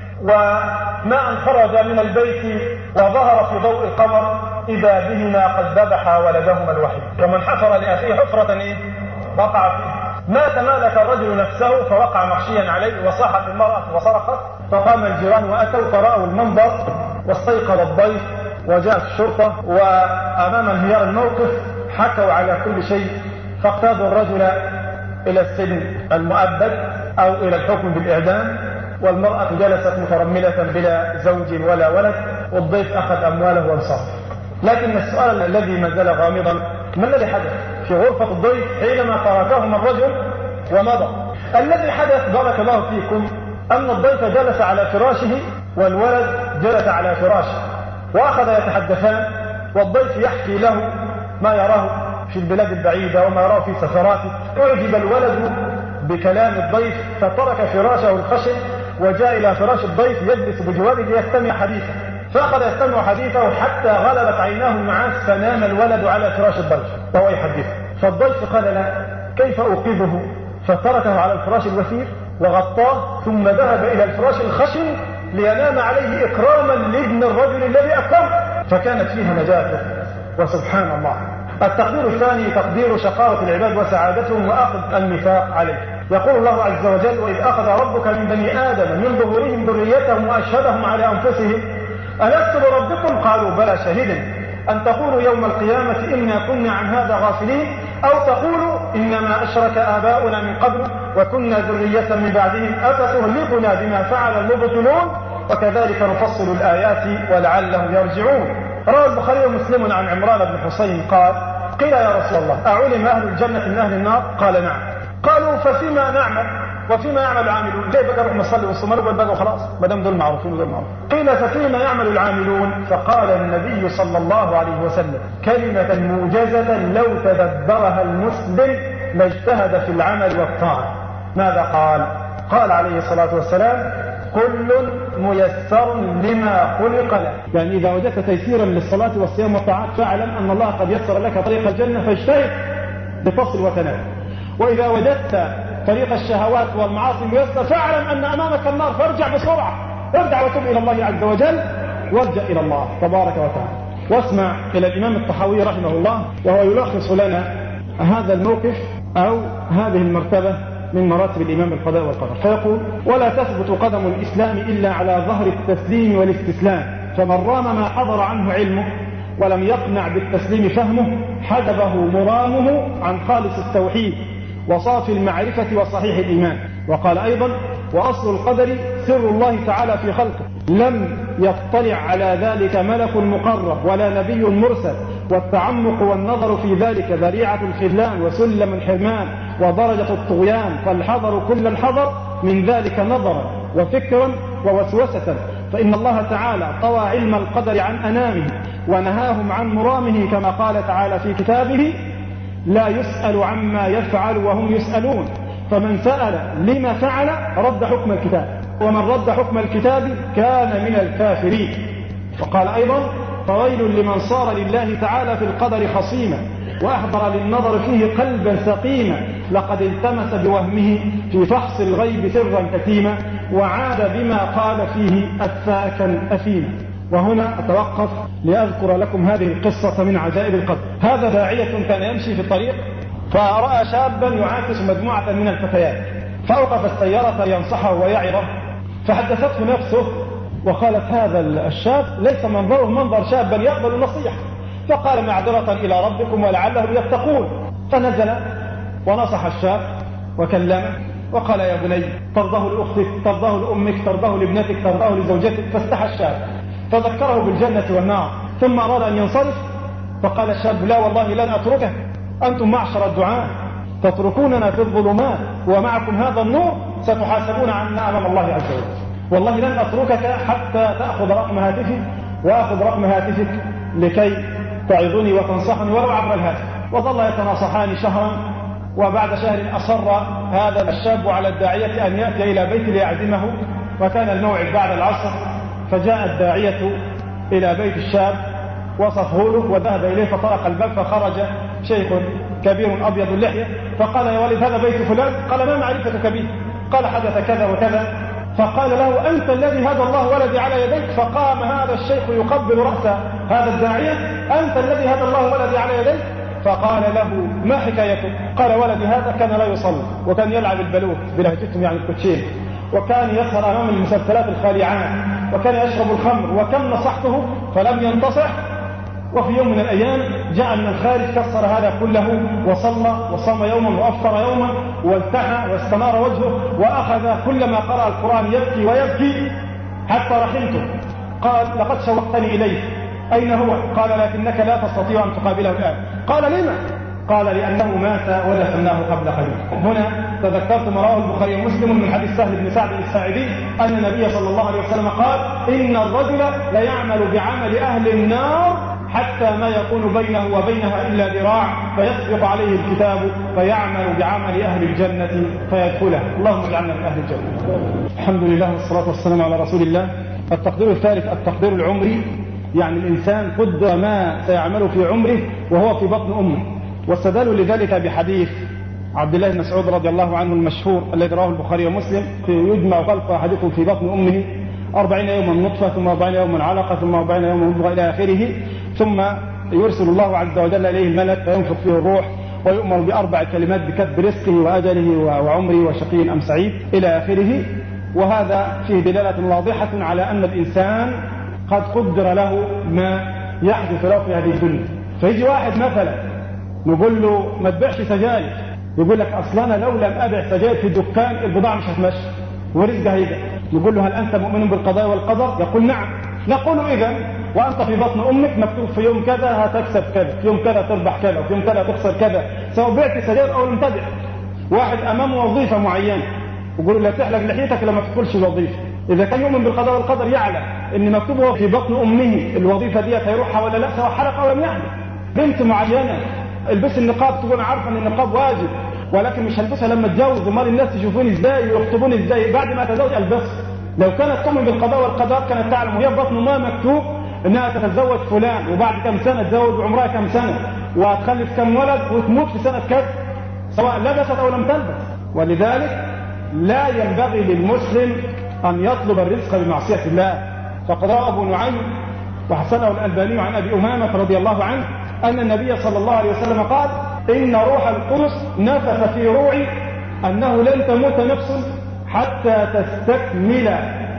وما أن خرج من البيت وظهر في ضوء القمر إذا بهما قد ذبح ولدهما الوحيد. ومن حفر لأخيه حفرة وقع فيه. ما تمالك الرجل نفسه فوقع مغشيا عليه، وصاحت المرأة وصرخت، فقام الجيران وأتوا فرأوا المنظر، واستيقظ الضيف وجاء الشرطة، وأمام انهيار الموقف حكوا على كل شيء، فاقتادوا الرجل إلى السجن المؤبد أو إلى الحكم بالإعدام. والمرأة جلست مترملة بلا زوج ولا ولد، والضيف أخذ أمواله وانصرف. لكن السؤال الذي ما زال غامضا: ما الذي حدث في غرفة الضيف حينما تركهم الرجل ومضى؟ الذي حدث بارك الله فيكم أن الضيف جلس على فراشه والولد جلس على فراشه، وأخذ يتحدثان، والضيف يحكي له ما يراه في البلاد البعيدة وما يراه في سفراته. أعجب الولد بكلام الضيف فترك فراشه الخشن وجاء إلى فراش الضيف يجلس بجواره ليستمع حديثه، فأخذ يستمع حديثه حتى غلبت عيناه النعاس، فنام الولد على فراش الضيف وهو يحدثه. فالضيف قال له: كيف أوقظه؟ فتركه على الفراش الوثير وغطاه، ثم ذهب إلى الفراش الخشن لينام عليه إكراما لابن الرجل الذي أكرمه، فكانت فيها نجاته. وسبحان الله. التقدير الثاني تقدير شقاوة العباد وسعادتهم وأخذ الميثاق عليه. يقول الله عز وجل: وإذ أخذ ربك من بني آدم من ظهورهم ذريتهم وأشهدهم على أنفسهم ألست بربكم؟ قالوا بلى شهدنا أن تقولوا يوم القيامة إنا كنا عن هذا غافلين، أو تقولوا إنما أشرك آباؤنا من قبل وكنا ذرية من بعدهم أفتهلكنا بما فعل المبطلون وكذلك نفصل الآيات ولعلهم يرجعون. روى البخاري ومسلم عن عمران بن حسين قال: قيل يا رسول الله: أعلم أهل الجنة من أهل النار؟ قال: نعم. قالوا: ففيما نعمل وفيما يعمل العاملون؟ ليه بقى نروح نصلي ونصوم بقى وخلاص ما دام دول معروفين ودول معروفين؟ قيل: ففيما يعمل العاملون؟ فقال النبي صلى الله عليه وسلم كلمة موجزة لو تدبرها المسلم لاجتهد في العمل والطاعة. ماذا قال؟ قال عليه الصلاة والسلام: كل ميسر لما خلق له. يعني إذا وجدت تيسيرا للصلاة والصيام والطاعات فاعلم أن الله قد يسر لك طريق الجنة، فاجتهد بفصل وتنافس. وإذا وجدت طريق الشهوات والمعاصي ميسر فاعلم أن أمامك النار، فارجع بسرعة، ارجع وتب إلى الله عز وجل، وارجع إلى الله تبارك وتعالى. واسمع إلى الإمام الطحاوي رحمه الله وهو يلخص لنا هذا الموقف أو هذه المرتبة من مراتب الإيمان بالقضاء والقدر، فيقول: ولا تثبت قدم الإسلام إلا على ظهر التسليم والاستسلام، فمن رام ما حضر عنه علمه ولم يقنع بالتسليم فهمه حجبه مرامه عن خالص التوحيد وصافي المعرفة وصحيح الإيمان. وقال أيضا: وأصل القدر سر الله تعالى في خلقه، لم يطلع على ذلك ملك مقرب ولا نبي مرسل، والتعمق والنظر في ذلك ذريعة الخذلان وسلم الحرمان ودرجة الطغيان، فالحذر كل الحذر من ذلك نظرا وفكرا ووسوسة، فإن الله تعالى طوى علم القدر عن أنامه ونهاهم عن مرامه، كما قال تعالى في كتابه: لا يسأل عما يفعل وهم يسألون، فمن سأل لما فعل رد حكم الكتاب، ومن رد حكم الكتاب كان من الكافرين. وقال أيضا: فويل لمن صار لله تعالى في القدر خصيما وأحضر للنظر فيه قلبا سقيما، لقد التمس بوهمه في فحص الغيب سرا كتيما، وعاد بما قال فيه أفاكا أثيما. وهنا أتوقف لأذكر لكم هذه القصة من عجائب القدر. هذا داعية كان يمشي في الطريق فرأى شابا يعاكس مجموعة من الفتيات، فأوقف السيارة لينصحه ويعظه، فحدثته نفسه وقالت: هذا الشاب ليس منظره منظر شابا يقبل النصيحة، فقال: معذرة إلى ربكم ولعلهم يتقون. فنزل ونصح الشاب وكلمه وقال: يا بني، ترضاه لأختك، ترضاه لأمك، ترضاه لابنتك، ترضاه لزوجتك. فاستحى الشاب فذكره بالجنة والنار، ثم أراد أن ينصرف فقال الشاب: لا والله لن أتركه، أنتم معشر الدعاء تتركوننا في الظلمات ومعكم هذا النور، ستحاسبون عنا أمام الله عز وجل، والله لن أتركك حتى تأخذ رقم هاتفي وأخذ رقم هاتفك لكي تعظني وتنصحني ولو عبر الهاتف. وظل يتناصحان شهرا، وبعد شهر أصر هذا الشاب على الداعية أن يأتي إلى بيت ليعزمه، وكان الموعد بعد العصر، فجاء الداعية إلى بيت الشاب وصفه له وذهب إليه، فطرق الباب فخرج شيخ كبير أبيض اللحية فقال: يا ولد هذا بيت فلان؟ قال: ما معرفتك به؟ قال: حدث كذا وكذا. فقال له: أنت الذي هدى الله ولدي على يديك. فقام هذا الشيخ يقبل رأس هذا الداعية: أنت الذي هدى الله ولدي على يديك. فقال له: ما حكايته؟ قال: ولدي هذا كان لا يصلي، وكان يلعب البلوت بلهجتهم يعني الكوتشين، وكان يسهر أمام المسلسلات الخالعات، وكان يشرب الخمر، وكم نصحته فلم ينتصح، وفي يوم من الأيام جاء من الخارج كسر هذا كله وصلى وصام يوما وأفطر يوما والتحى واستنار وجهه، وأخذ كلما قرأ القرآن يبكي ويبكي حتى رحمته. قال لقد شوقتني إليه، أين هو؟ قال لكنك لا تستطيع أن تقابله الآن. قال لما؟ قال لأنه مات ودفناه قبل قليل. هنا تذكرت ما رواه البخاري ومسلم من حديث سهل بن سعد الساعدي أن النبي صلى الله عليه وسلم قال إن الرجل ليعمل بعمل أهل النار حتى ما يكون بينه وبينها إلا ذراع فيسبق عليه الكتاب فيعمل بعمل أهل الجنة فيدخلها. اللهم اجعلنا من أهل الجنة. الحمد لله والصلاة والسلام على رسول الله. التقدير الثالث التقدير العمري، يعني الإنسان قدر ما سيعمل في عمره وهو في بطن أمه. واستدلوا لذلك بحديث عبد الله بن مسعود رضي الله عنه المشهور الذي رواه البخاري ومسلم في يجمع خلق أحدكم في بطن أمه 40 يوما نطفة ثم 40 يوما علقة ثم 40 يوما مضغة إلى آخره، ثم يرسل الله عز وجل إليه الملك فينفخ فيه الروح ويؤمر بأربع كلمات بكتب رزقه وأجله وعمره وشقي أم سعيد إلى آخره. وهذا فيه دلالة واضحة على أن الإنسان قد قدر له ما يحدث له في هذه الدنيا. فيجي واحد مثلا نقول له ما تبيعش سجاير، يقول لك أصلا أنا لو لم أبيع سجاير في الدكان البضاعة مش هتمشي ورزقها هيدا. نقول له هل أنت مؤمن بالقضاء والقدر؟ يقول نعم. نقول إذا وأنت في بطن أمك مكتوب في يوم كذا هتكسب كذا، في يوم كذا تربح كذا، في يوم كذا تخسر كذا، سواء بعت سجاير أو لم تبع. واحد أمامه وظيفة معينة يقول له لا تحلق لحيتك لما تدخلش الوظيفة. إذا كان يؤمن بالقضاء والقدر يعلم إن مكتوب في بطن أمه الوظيفة دي هيروحها ولا لا، سواء حلق أو لم يحلق. بنت معينة البس النقاب تكون عارفة إن النقاب واجب ولكن مش هلبسها لما اتجوز، امال الناس يشوفوني ازاي ويخطبوني ازاي بعد ما اتزوج البسها. لو كانت تؤمن بالقضاء والقدر كانت تعلم وهي بطن ما مكتوب انها تتزوج فلان وبعد كم سنه تزوج عمرها كم سنه وهتخلف كم ولد وتموت في سنه كذا سواء لبست او لم تلبس. ولذلك لا ينبغي للمسلم ان يطلب الرزق بمعصيه الله. فقد روى ابو نعيم وحسنه الالباني عن ابي امامه رضي الله عنه ان النبي صلى الله عليه وسلم قال إن روح القدس نفث في روعي أنه لن تموت نفس حتى تستكمل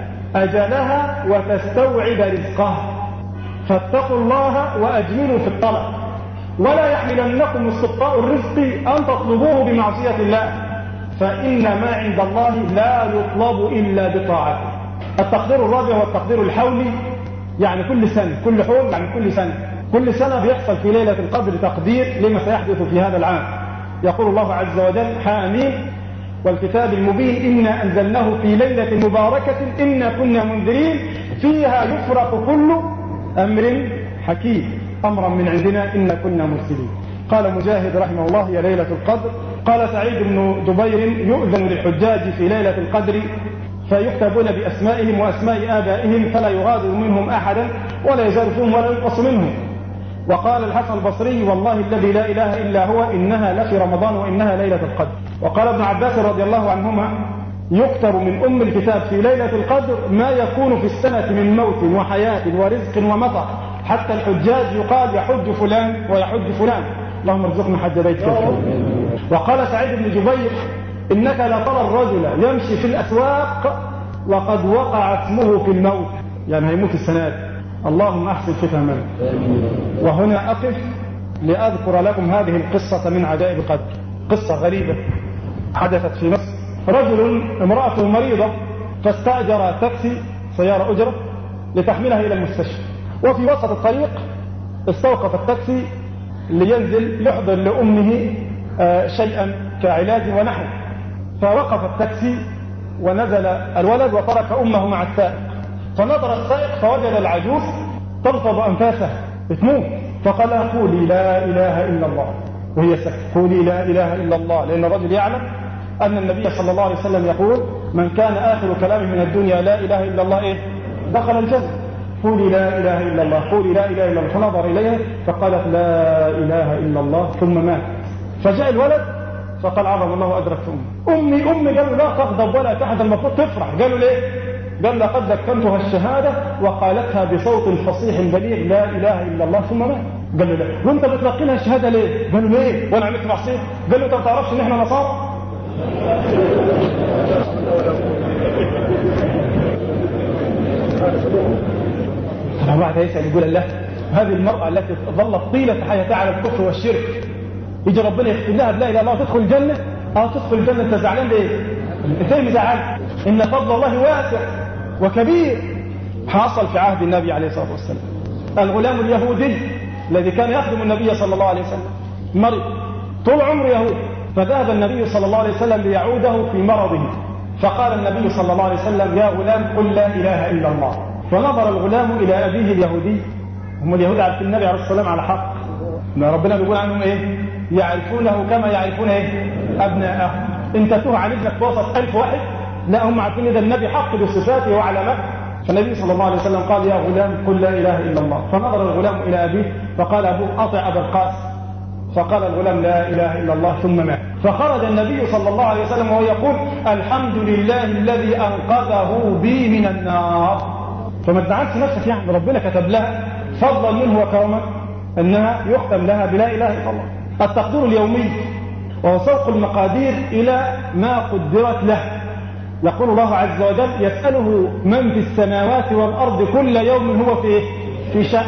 أجلها وتستوعب رزقها، فاتقوا الله وأجملوا في الطلب ولا يحملنكم استبطاء الرزق أن تطلبوه بمعصية الله، فإن ما عند الله لا يطلب إلا بطاعته. التقدير الرابع هو التقدير الحولي، يعني كل سنة، كل حول يعني كل سنة. كل سنة بيحصل في ليلة القدر تقدير لما سيحدث في هذا العام. يقول الله عز وجل حامين والكتاب المبين إنا أنزلناه في ليلة مباركة إنا كنا منذرين فيها يفرق كل أمر حكيم أمرا من عندنا إنا كنا مرسلين. قال مجاهد رحمه الله هي ليلة القدر. قال سعيد بن جبير يؤذن للحجاج في ليلة القدر فيكتبون بأسمائهم وأسماء آبائهم فلا يغادر منهم أحدا ولا يزال فيهم ولا ينقص منهم. وقال الحسن البصري والله الذي لا إله إلا هو إنها لفي رمضان وإنها ليلة القدر. وقال ابن عباس رضي الله عنهما يكتب من أم الكتاب في ليلة القدر ما يكون في السنة من موت وحياة ورزق ومطر حتى الحجاج يقال يحج فلان ويحج فلان اللهم ارزقنا حج بيتك الكريم. وقال سعيد بن جبير إنك لترى الرجل يمشي في الأسواق وقد وقع اسمه في الموت، يعني هيموت السنة دي. اللهم أحسن ختامنا. وهنا أقف لأذكر لكم هذه القصة من عجائب القدر. قصة غريبة حدثت في مصر. رجل امرأته مريضة فاستأجر تاكسي سيارة أجرة لتحملها إلى المستشفى، وفي وسط الطريق استوقف التاكسي لينزل يحضر لأمه شيئا كعلاج ونحو. فوقف التاكسي ونزل الولد وترك أمه مع السائق، فنظر السائق فوجد العجوز تلفظ أنفاسها بتموت، فقال قولي لا إله إلا الله وهي سكت. قولي لا إله إلا الله، لأن الرجل يعلم أن النبي صلى الله عليه وسلم يقول من كان آخر كلامه من الدنيا لا إله إلا الله إيه؟ دخل الجنة. قولي لا إله إلا الله، قولي لا إله إلا الله. فنظر إليها فقالت لا إله إلا الله ثم مات. فجاء الولد فقال عظم الله أدركت أمي. قالوا لا تغضب ولا تحزن المفروض تفرح. قالوا ليه؟ قال لقد ذكرتها الشهادة وقالتها بصوت فصيح بليغ لا إله إلا الله ثم مات. قالوا لا. وانت بتلقينها الشهادة ليه؟ قالوا ليه؟ وانا عملت معصية؟ قالوا انت ما تعرفش ان احنا نصارى؟ طبعا واحد هيسأل يقول الله هذه المرأة التي ظلت طيلة حياتها على الكفر والشرك، يجي ربنا يختم لها بلا إله إلا الله تدخل الجنة. تدخل الجنة. أنت زعلان ليه؟ أنت مزعل؟ إن فضل الله واسع وكبير. حصل في عهد النبي عليه الصلاة والسلام الغلام اليهودي الذي كان يخدم النبي صلى الله عليه وسلم مرض طول عمره يهودي، فذهب النبي صلى الله عليه وسلم ليعوده في مرضه، فقال النبي صلى الله عليه وسلم: يا غلام قل لا إله إلا الله. فنظر الغلام إلى أبيه اليهودي. هم اليهود عارفين النبي عليه الصلاة والسلام على حق، ما ربنا بيقول عنهم إيه؟ يعرفونه كما يعرفون إيه؟ أبناءه. أنت تتوه عن ابنك بوسط 1000 واحد؟ لا، هم عارفين إذا النبي حق بصفاته وعلاماته. فالنبي صلى الله عليه وسلم قال: يا غلام قل لا إله إلا الله. فنظر الغلام إلى أبيه فقال: أبوه أطع أبا القاسم. فقال الغلام: لا إله إلا الله، ثم مات. فخرج النبي صلى الله عليه وسلم وهو يقول: الحمد لله الذي أنقذه بي من النار. فما تزعلش نفسك، يعني ربنا كتب لها فضلا منه وكرما أنها يختم لها بلا إله إلا الله. التقدير اليومي وهو سوق المقادير إلى ما قدرت له. يقول الله عز وجل: يسأله من في السماوات والأرض كل يوم هو في شأن.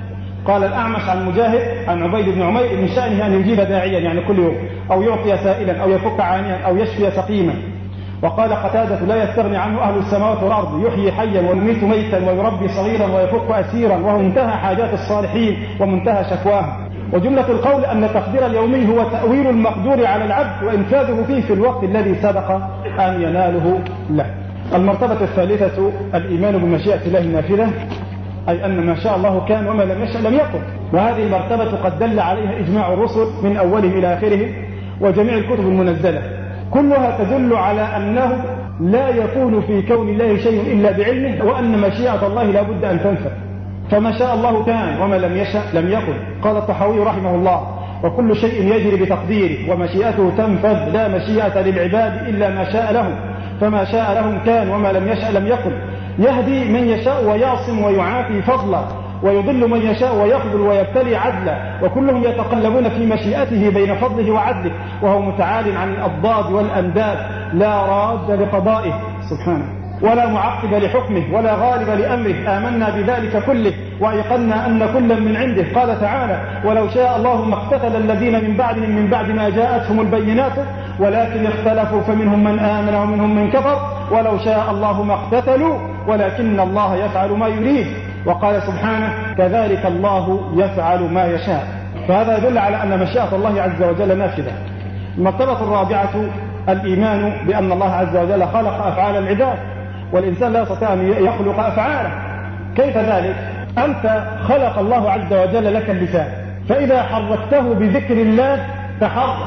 قال الأعمش عن مجاهد عن عبيد بن عمير: من شأنه أن يجيب داعيا، يعني كل يوم، أو يعطي سائلا، أو يفك عانيا، أو يشفي سقيما. وقال قتادة: لا يستغني عنه أهل السماوات والأرض، يحيي حيا ويميت ميتا ويربي صغيرا ويفك أسيرا، وهو منتهى حاجات الصالحين ومنتهى شكواهم. وجملة القول أن التقدير اليومي هو تأويل المقدور على العبد وإنفاذه فيه في الوقت الذي سبق أن يناله له. المرتبة الثالثة الإيمان بمشيئة الله النافذة، أي أن ما شاء الله كان وما لم يشأ لم يكن. وهذه المرتبة قد دل عليها إجماع الرسل من أولهم إلى آخره، وجميع الكتب المنزلة كلها تدل على أنه لا يكون في كون الله شيء إلا بعلمه، وأن مشيئة الله لا بد أن تنفذ. فما شاء الله كان وما لم يشأ لم يكن. قال الطحاوي رحمه الله: وكل شيء يجري بتقديره، ومشيئته تنفذ، لا مشيئة للعباد إلا ما شاء لهم، فما شاء لهم كان وما لم يشأ لم يكن. يهدي من يشاء ويعصم ويعافي فضلا، ويضل من يشاء ويخذل ويبتلي عدلا، وكلهم يتقلبون في مشيئته بين فضله وعدله، وهو متعال عن الأضداد والأنداد، لا راد لقضائه سبحانه، ولا معقب لحكمه، ولا غالب لأمره. آمنا بذلك كله وأيقنا أن كلا من عنده. قال تعالى: ولو شاء الله ما اقتتل الذين من بعدهم من بعد ما جاءتهم البينات ولكن اختلفوا فمنهم من آمن ومنهم من كفر ولو شاء الله ما اقتتلوا ولكن الله يفعل ما يريد. وقال سبحانه: كذلك الله يفعل ما يشاء. فهذا يدل على أن مشيئة الله عز وجل نافذة. المرتبة الرابعة الإيمان بأن الله عز وجل خلق أفعال العباد، والإنسان لا يستطيع أن يخلق أفعاله. كيف ذلك؟ أنت خلق الله عز وجل لك اللسان، فإذا حركته بذكر الله تحرك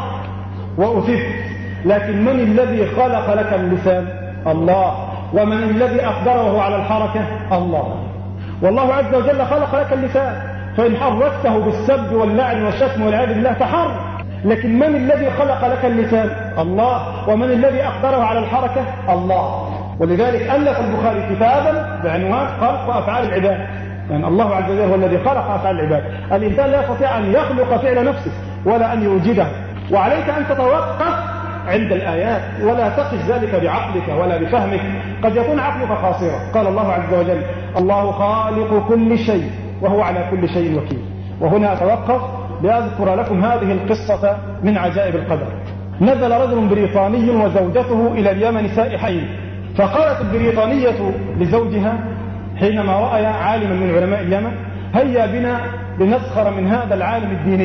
وأثبت. لكن من الذي خلق لك اللسان؟ الله. ومن الذي أقدره على الحركة؟ الله. والله عز وجل خلق لك اللسان، فإن حركته بالسب واللعن والشتم والعياذ بالله تحرك. لكن من الذي خلق لك اللسان؟ الله. ومن الذي أقدره على الحركة؟ الله. ولذلك ألف البخاري كتابا بعنوان خلق أفعال العباد، يعني الله عز وجل هو الذي خلق أفعال العباد. الإنسان لا يستطيع أن يخلق فعل نفسه ولا أن يوجده، وعليك أن تتوقف عند الآيات ولا تقف ذلك بعقلك ولا بفهمك، قد يكون عقلك قاصرا. قال الله عز وجل: الله خالق كل شيء وهو على كل شيء وكيل. وهنا أتوقف لأذكر لكم هذه القصة من عجائب القدر. نزل رجل بريطاني وزوجته إلى اليمن سائحين، فقالت البريطانية لزوجها حينما رأى عالما من علماء اليمن: هيا بنا لنسخر من هذا العالم الديني.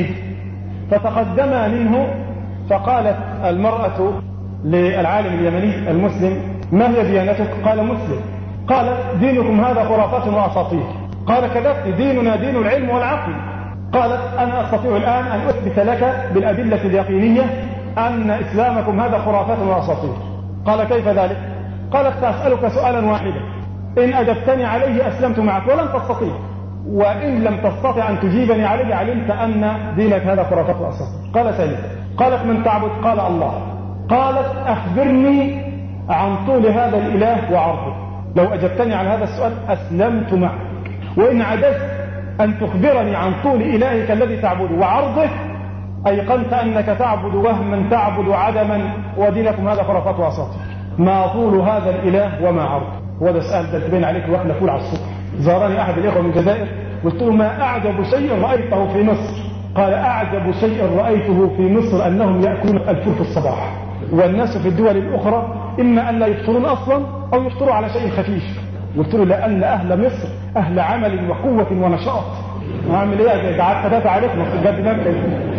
فتقدم منه، فقالت المرأة للعالم اليمني المسلم: ما هي ديانتك؟ قال: مسلم. قالت: دينكم هذا خرافات وأساطير. قال: كذبت، ديننا دين العلم والعقل. قالت: أنا أستطيع الآن أن أثبت لك بالأدلة اليقينية أن إسلامكم هذا خرافات وأساطير. قال: كيف ذلك؟ قالت: سأسألك سؤالا واحدا، إن أجبتني عليه أسلمت معك، ولن تستطيع، وإن لم تستطع أن تجيبني عليه علمت أن دينك هذا خرافات وأساطير. قال: سيد. قالت: من تعبد؟ قال: الله. قالت: أخبرني عن طول هذا الإله وعرضه، لو أجبتني على هذا السؤال أسلمت معك، وإن عجزت أن تخبرني عن طول إلهك الذي تعبده وعرضه أيقنت أنك تعبد وهما، تعبد عدما، ودينكم هذا خرافات وأساطير. ما طول هذا الإله وما عرضه؟ وهذا السؤال ده تبين عليك الوقت لفول على الصبح. زارني أحد الإخوة من الجزائر قلت له ما أعجب شيء رأيته في مصر؟ قال أعجب شيء رأيته في مصر أنهم يأكلون الفول في الصباح، والناس في الدول الأخرى إما أن لا يفطرون أصلا أو يفطروا على شيء خفيف. قلت له لأن أهل مصر أهل عمل وقوة ونشاط. أعمل إيه؟ قعدت أدافع عليكم بجد ممكن.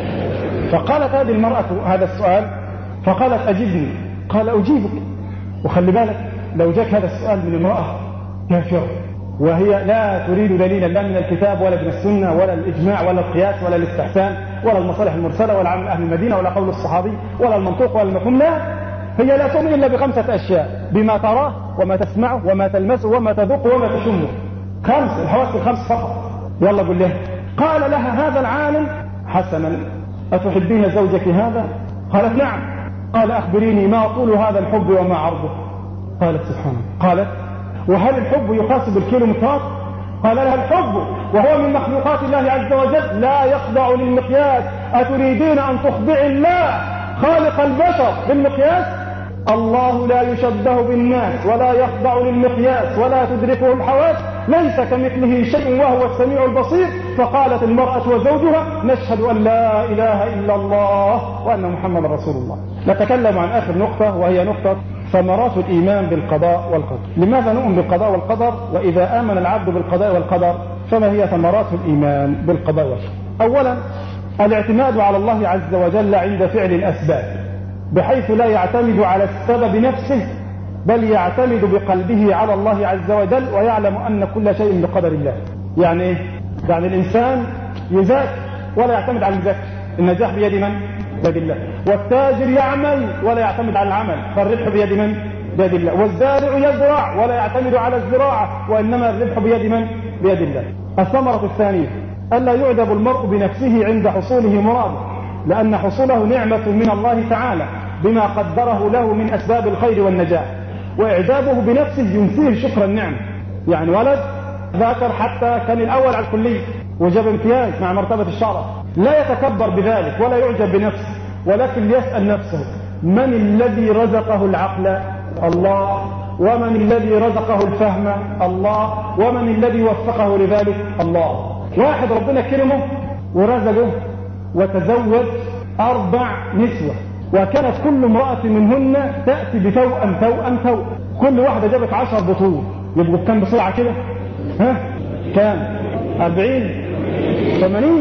فقالت هذه المرأة هذا السؤال، فقالت أجبني. قال أجيبك. وخلي بالك لو جاك هذا السؤال من امرأة كافرة وهي لا تريد دليلا لا من الكتاب ولا من السنة ولا الإجماع ولا القياس ولا الاستحسان ولا المصالح المرسلة ولا عمل أهل المدينة ولا قول الصحابي ولا المنطوق ولا المفهوم، لا، هي لا تؤمن إلا ب5 أشياء: بما تراه وما تسمعه وما تلمسه وما تذوقه وما تشمه. 5 الحواس ال5 فقط. يلا قل لها. قال لها هذا العالم: حسنا، أتحبين زوجك هذا؟ قالت نعم. قال أخبريني ما طول هذا الحب وما عرضه؟ قالت سبحان الله. قالت وهل الحب يقاس بالكيلومترات؟ قال لها الحب وهو من مخلوقات الله عز وجل لا يخضع للمقياس. أتريدين أن تخضعي الله خالق البشر بالمقياس؟ الله لا يشبه بالناس ولا يخضع للمقياس ولا تدركه الحواس، ليس كمثله شيء وهو السميع البصير. فقالت المرأة وزوجها: نشهد أن لا إله إلا الله وأن محمد رسول الله. نتكلم عن آخر نقطة وهي نقطة ثمرات الإيمان بالقضاء والقدر. لماذا نؤمن بالقضاء والقدر؟ وإذا آمن العبد بالقضاء والقدر فما هي ثمرات الإيمان بالقضاء والقدر؟ أولا الاعتماد على الله عز وجل عند فعل الأسباب، بحيث لا يعتمد على السبب نفسه بل يعتمد بقلبه على الله عز وجل ويعلم أن كل شيء بقدر الله. يعني إيه؟ يعني الإنسان يذاكر ولا يعتمد على المذاكرة، النجاح بيد من؟ بيد الله. والتاجر يعمل ولا يعتمد على العمل، فالربح بيد من؟ بيد الله. والزارع يزرع ولا يعتمد على الزراعة وإنما الربح بيد من؟ بيد الله. الثمرة الثانية ألا يعجب المرء بنفسه عند حصوله مراده، لأن حصوله نعمة من الله تعالى بما قدره له من أسباب الخير والنجاح، وإعجابه بنفسه ينسيه شكر النعمة. يعني ولد ذاكر حتى كان الأول على الكلية وجاب امتياز مع مرتبة الشرف، لا يتكبر بذلك ولا يعجب بنفسه، ولكن يسأل نفسه: من الذي رزقه العقل؟ الله. ومن الذي رزقه الفهم؟ الله. ومن الذي وفقه لذلك؟ الله. واحد ربنا كرمه ورزقه وتزوج 4 نسوة، وكانت كل امرأة منهن تأتي بتوأم توأم توأم، كل واحدة جابت 10 بطول، يبقوا كم بسرعة كده؟ كام؟ 40 80،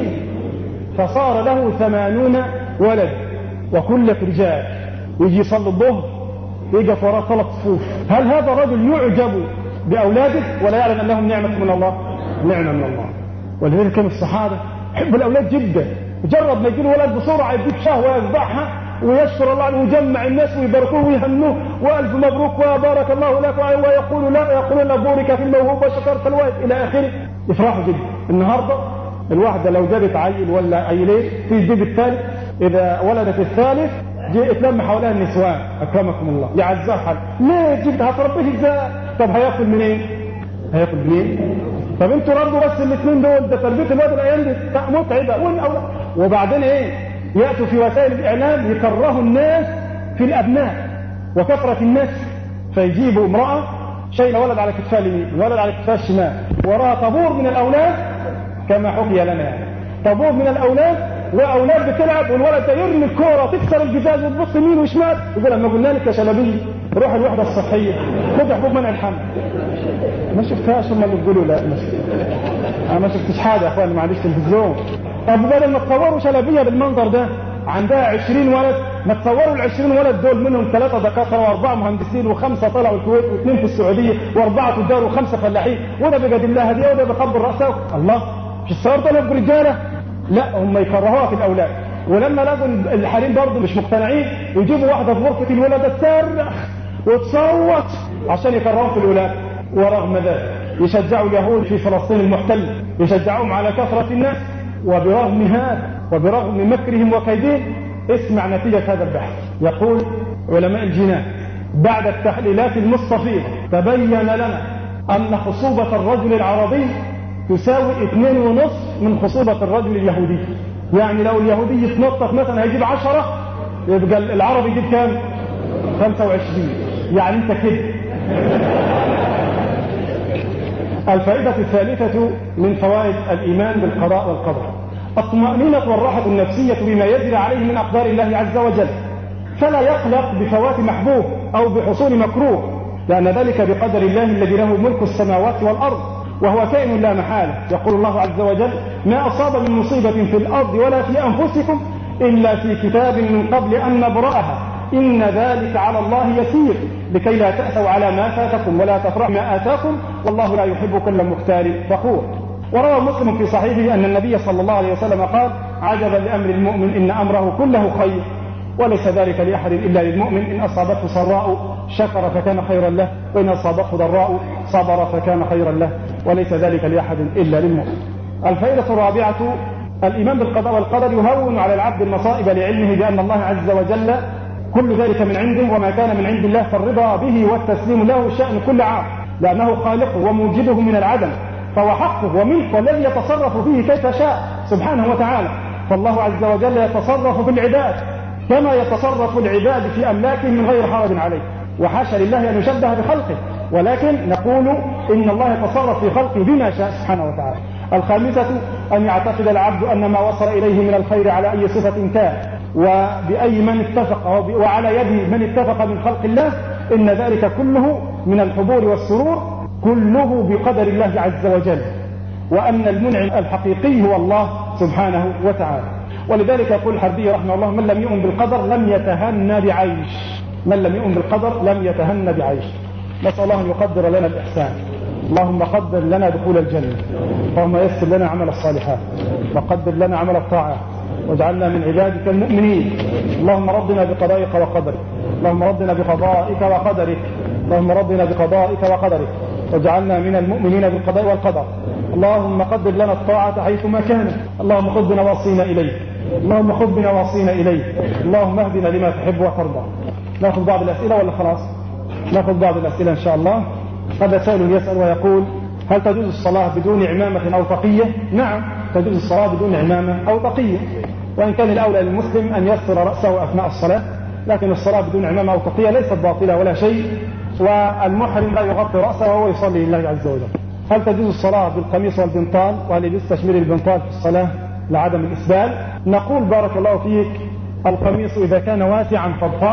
فصار له 80 ولد وكل رجال. يجي يصلي الظهر يجي وراه 3 صفوف. هل هذا الرجل يعجب بأولاده ولا يعلم أنهم نعمة من الله؟ نعمة من الله. ولذلك كانوا الصحابة يحبوا الأولاد جدا، جرب ما يجيله ولد بسرعة يجيب شهوة يذبحها ويشكر الله ويجمع الناس ويباركوه ويهنوه وألف مبروك وبارك الله لك، ويقول لا يقولون بورك في الموهوب وشكرت الوالد إلى آخره. يفرحوا جدا. النهاردة الواحدة لو جابت عيل ولا عيلين تجيب الثالث، إذا ولدت الثالث يتلم حولها النسوان أكرمكم الله يعزها حل. ليه جبت؟ هتربيه ازاي؟ طب هياكل منين؟ هياكل منين؟ طب انتوا ردوا بس الاثنين دول، ده تربيه الواد الايام دي متعبه. وبعدين ايه؟ ياتوا في وسائل الاعلام يكرهوا الناس في الابناء وكثره الناس، فيجيبوا امراه شايله ولد على كتفها اليمين ولد على كتفها الشمال، وراها طابور من الاولاد كما حكي لنا يعني. طابور من الاولاد واولاد بتلعب، والولد ده يرمي الكوره تكسر الجزاز وتبص يمين وشمال، يقول لما قلنا لك يا شلبيه روح الوحده الصحيه خد حبوب منع الحمل. ما شفتهاش هم اللي بيقولوا لا انا ما شفتش حاجه يا اخوان، ما عنديش تلفزيون. طب بدل ما تصوروا شلبيه بالمنظر ده عندها 20 ولد، ما تصوروا ال20 ولد دول منهم 3 دكاتره و4 مهندسين و5 طلعوا الكويت و2 في السعوديه و4 تجار و5 فلاحين، وده بجد الله هديه وده بخبر راسه. الله، مش الصور طلعوا برجاله؟ لا، هم يكرهوها في الاولاد. ولما لقوا الحريم برضه مش مقتنعين يجيبوا واحده في غرفه الولاده تصرخ وتصوت عشان يكرهوا في الولاد. ورغم ذلك يشجعوا اليهود في فلسطين المحتل، يشجعوهم على كثرة الناس. وبرغم هذا وبرغم مكرهم وكيدهم اسمع نتيجة هذا البحث. يقول علماء الجينات: بعد التحليلات المستفيضة تبين لنا أن خصوبة الرجل العربي تساوي 2.5 من خصوبة الرجل اليهودي. يعني لو اليهودي يتنطط مثلا هيجيب 10، يبقى العربي يجيب كام؟ 25. يعني انت كده الفائدة الثالثة من فوائد الإيمان بالقضاء والقدر الطمأنينة والراحة النفسية بما يجري عليه من أقدار الله عز وجل، فلا يقلق بفوات محبوب أو بحصول مكروه، لأن ذلك بقدر الله الذي له ملك السماوات والأرض وهو كائن لا محالة. يقول الله عز وجل: ما أصاب من مصيبة في الأرض ولا في أنفسكم إلا في كتاب من قبل أن نبرأها إن ذلك على الله يسير لكي لا تأسوا على ما فاتكم ولا تفرحوا ما آتاكم والله لا يحب كل مختال فخور. وروى مسلم في صحيحه أن النبي صلى الله عليه وسلم قال: عجبا لأمر المؤمن إن أمره كله خير وليس ذلك لأحد إلا للمؤمن، إن أصابته سراء شكر فكان خيرا له وإن أصابته ضراء صبر فكان خيرا له وليس ذلك لأحد إلا للمؤمن. الفائدة الرابعة الإيمان بالقضاء والقدر يهون على العبد المصائب لعلمه بأن الله عز وجل كل ذلك من عنده، وما كان من عند الله فالرضا به والتسليم له شأن كل عام، لأنه خالقه وموجده من العدم، فهو حقه وملكه والذي يتصرف فيه كيف شاء سبحانه وتعالى. فالله عز وجل يتصرف في العباد كما يتصرف العباد في أملاكهم من غير حرج عليه، وحاشا لله أن يشبه بخلقه، ولكن نقول إن الله يتصرف في خلقه بما شاء سبحانه وتعالى. الخامسة أن يعتقد العبد أن ما وصل إليه من الخير على أي صفة كان وبأي من اتفق وعلى يد من اتفق من خلق الله إن ذلك كله من الحبور والسرور كله بقدر الله عز وجل، وأن المنعم الحقيقي هو الله سبحانه وتعالى. ولذلك يقول الحربي رحمه الله: من لم يؤمن بالقدر لم يتهنى بعيش، من لم يؤمن بالقدر لم يتهنى بعيش. نسأل الله أن يقدر لنا الإحسان. اللهم قدر لنا دخول الجنة، اللهم يسر لنا عمل الصالحات وقدر لنا عمل الطاعات واجعلنا من عبادك المؤمنين. اللهم رضنا بقضائك وقدرك، اللهم رضنا بقضائك وقدرك، اللهم رضنا بقضائك وقدرك واجعلنا من المؤمنين بالقضاء والقدر. اللهم قدر لنا الطاعة حيثما كانت، اللهم خذ بنواصينا إليك، اللهم خذ بنواصينا إليك، اللهم اهدنا لما تحب وترضى. ناخذ بعض الأسئلة ولا خلاص؟ ناخذ بعض الأسئلة إن شاء الله. هذا سائل يسأل ويقول: هل تجوز الصلاة بدون عمامة أو طاقية؟ نعم، تجوز الصلاة بدون عمامة أو طاقية، وإن كان الأولى للمسلم أن يستر رأسه أثناء الصلاة، لكن الصلاة بدون عمامة أو طاقية ليست باطلة ولا شيء، والمحرم لا يغطي رأسه وهو يصلي لله عز وجل. هل تجوز الصلاة بالقميص والبنطال؟ وهل يستشمل البنطال في الصلاة لعدم الإسبال؟ نقول بارك الله فيك: القميص إذا كان واسعا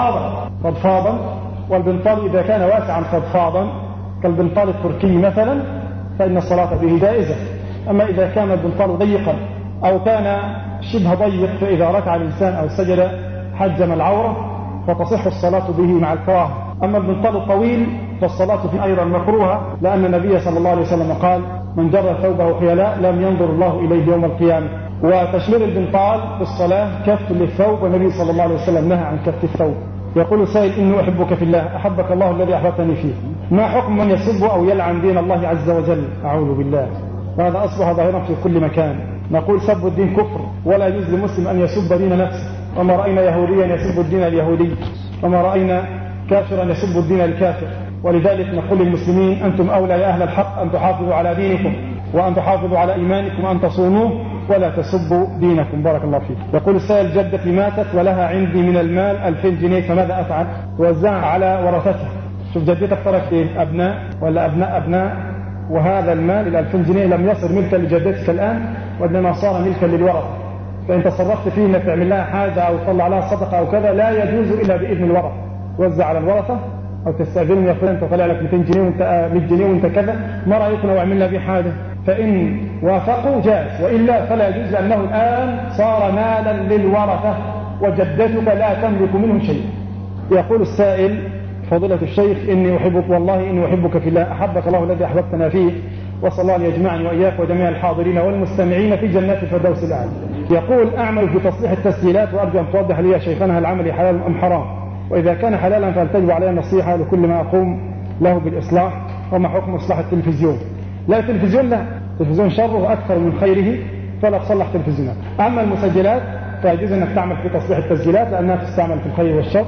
فضفاضا، والبنطال إذا كان واسعا فضفاضا كالبنطال التركي مثلا فإن الصلاة به جائزة. أما إذا كان البنطال ضيقا أو كان شبه ضيق فإذا ركع الإنسان أو سجد حجم العورة فتصح الصلاة به مع الكراهة. أما البنطال الطويل فالصلاة فيه أيضا مكروهة، لأن النبي صلى الله عليه وسلم قال: من جر ثوبه خيلاء لم ينظر الله إليه يوم القيامة. وتشمير البنطال في الصلاة كف للثوب، والنبي صلى الله عليه وسلم نهى عن كف الثوب. يقول السائل: إني أحبك في الله، أحبك الله الذي أحببتني فيه، ما حكم من يسب أو يلعن دين الله عز وجل؟ أعوذ بالله، وهذا أصبح ظاهرا في كل مكان. نقول: سب الدين كفر، ولا يجوز لمسلم أن يسب دين نفسه، وما رأينا يهوديا يسب الدين اليهودي، وما رأينا كافرا يسب الدين الكافر. ولذلك نقول للمسلمين: أنتم أولى يا أهل الحق أن تحافظوا على دينكم وأن تحافظوا على إيمانكم وأن تصونوه ولا تسبوا دينكم. بارك الله فيك. يقول السائل: جدتي ماتت ولها عندي من المال 2000 جنيه فماذا أفعل؟ توزعها على ورثتها. شوف جدتك تركت إيه؟ أبناء ولا أبناء، وهذا المال 2000 جنيه لم يصل ملكا لجدتك الآن، وإنما صار ملكا للورثة، فإن تصرفت فيه إنك تعمل لها حاجة أو تطلع لها صدقة أو كذا لا يجوز إلا بإذن الورثة. توزع على الورثة أو تستأذنهم: يا فلان أنت طلع لك 200 جنيه وأنت 100 جنيه وأنت كذا، ما رأيكم لو عملنا به حاجة؟ فإن وافقوا جاز، وإلا فلا يجوز، لأنه الآن صار مالا للورثة وجدتك لا تملك منه شيء. يقول السائل: فضيلة الشيخ، إني أحبك والله إني أحبك في الله، أحبك الله الذي أحببتنا فيه، وصلى الله أن يجمعني وإياك وجميع الحاضرين والمستمعين في جنات الفردوس الأعلى. يقول: أعمل في تصليح التسجيلات وأرجو أن توضح لي يا شيخنا هل العمل حلال أم حرام؟ وإذا كان حلالا فهل تجب علي النصيحة لكل ما أقوم له بالإصلاح؟ وما حكم إصلاح التلفزيون؟ لا، التلفزيون لا، التلفزيون شره أكثر من خيره، فلا تصلح تلفزيونات. أما المسجلات فيجوز أنك تعمل في تصليح التسجيلات لأنها تستعمل في الخير والشر،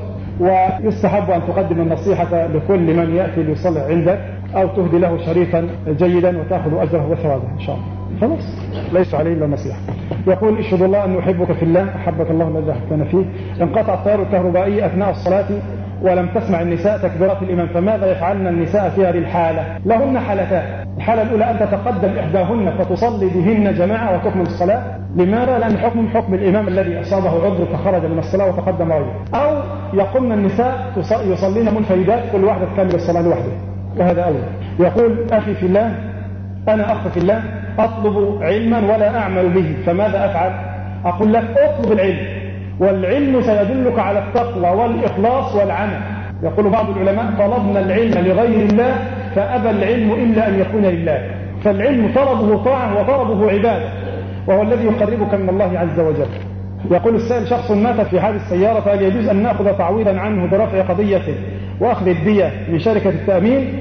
ويستحب أن تقدم النصيحة لكل من يأتي ليصلح عندك أو تهدي له شريطا جيدا وتأخذ أجره وثوابه إن شاء الله. خلاص، ليس عليه إلا النصيحة. يقول: اشهد الله أن أحبك في الله، أحبك الله الذي أحببتنا فيه. انقطع التيار الكهربائي أثناء الصلاة ولم تسمع النساء تكبيرات الإمام، فماذا يفعلن النساء في هذه الحالة؟ لهن حالتان. الحالة الأولى أن تتقدم إحداهن فتصلي بهن جماعة وتكمل الصلاة. لماذا؟ لأن حكم الإمام الذي أصابه عذر فخرج من الصلاة وتقدم غيره. أو يقومن النساء يصلين منفردات، كل واحدة تكمل الصلاة لوحدها، وهذا أولى. يقول أخي في الله، أنا أخ في الله، أطلب علما ولا أعمل به، فماذا أفعل؟ أقول لك اطلب العلم، والعلم سيدلك على التقوى والإخلاص والعمل. يقول بعض العلماء: طلبنا العلم لغير الله فأبى العلم إلا أن يكون لله. فالعلم طلبه طاعة وطلبه عبادة، وهو الذي يقربك من الله عز وجل. يقول السائل: شخص مات في حادث السيارة، فهل يجوز أن نأخذ تعويضا عنه برفع قضيته وأخذ الدية لشركة التأمين؟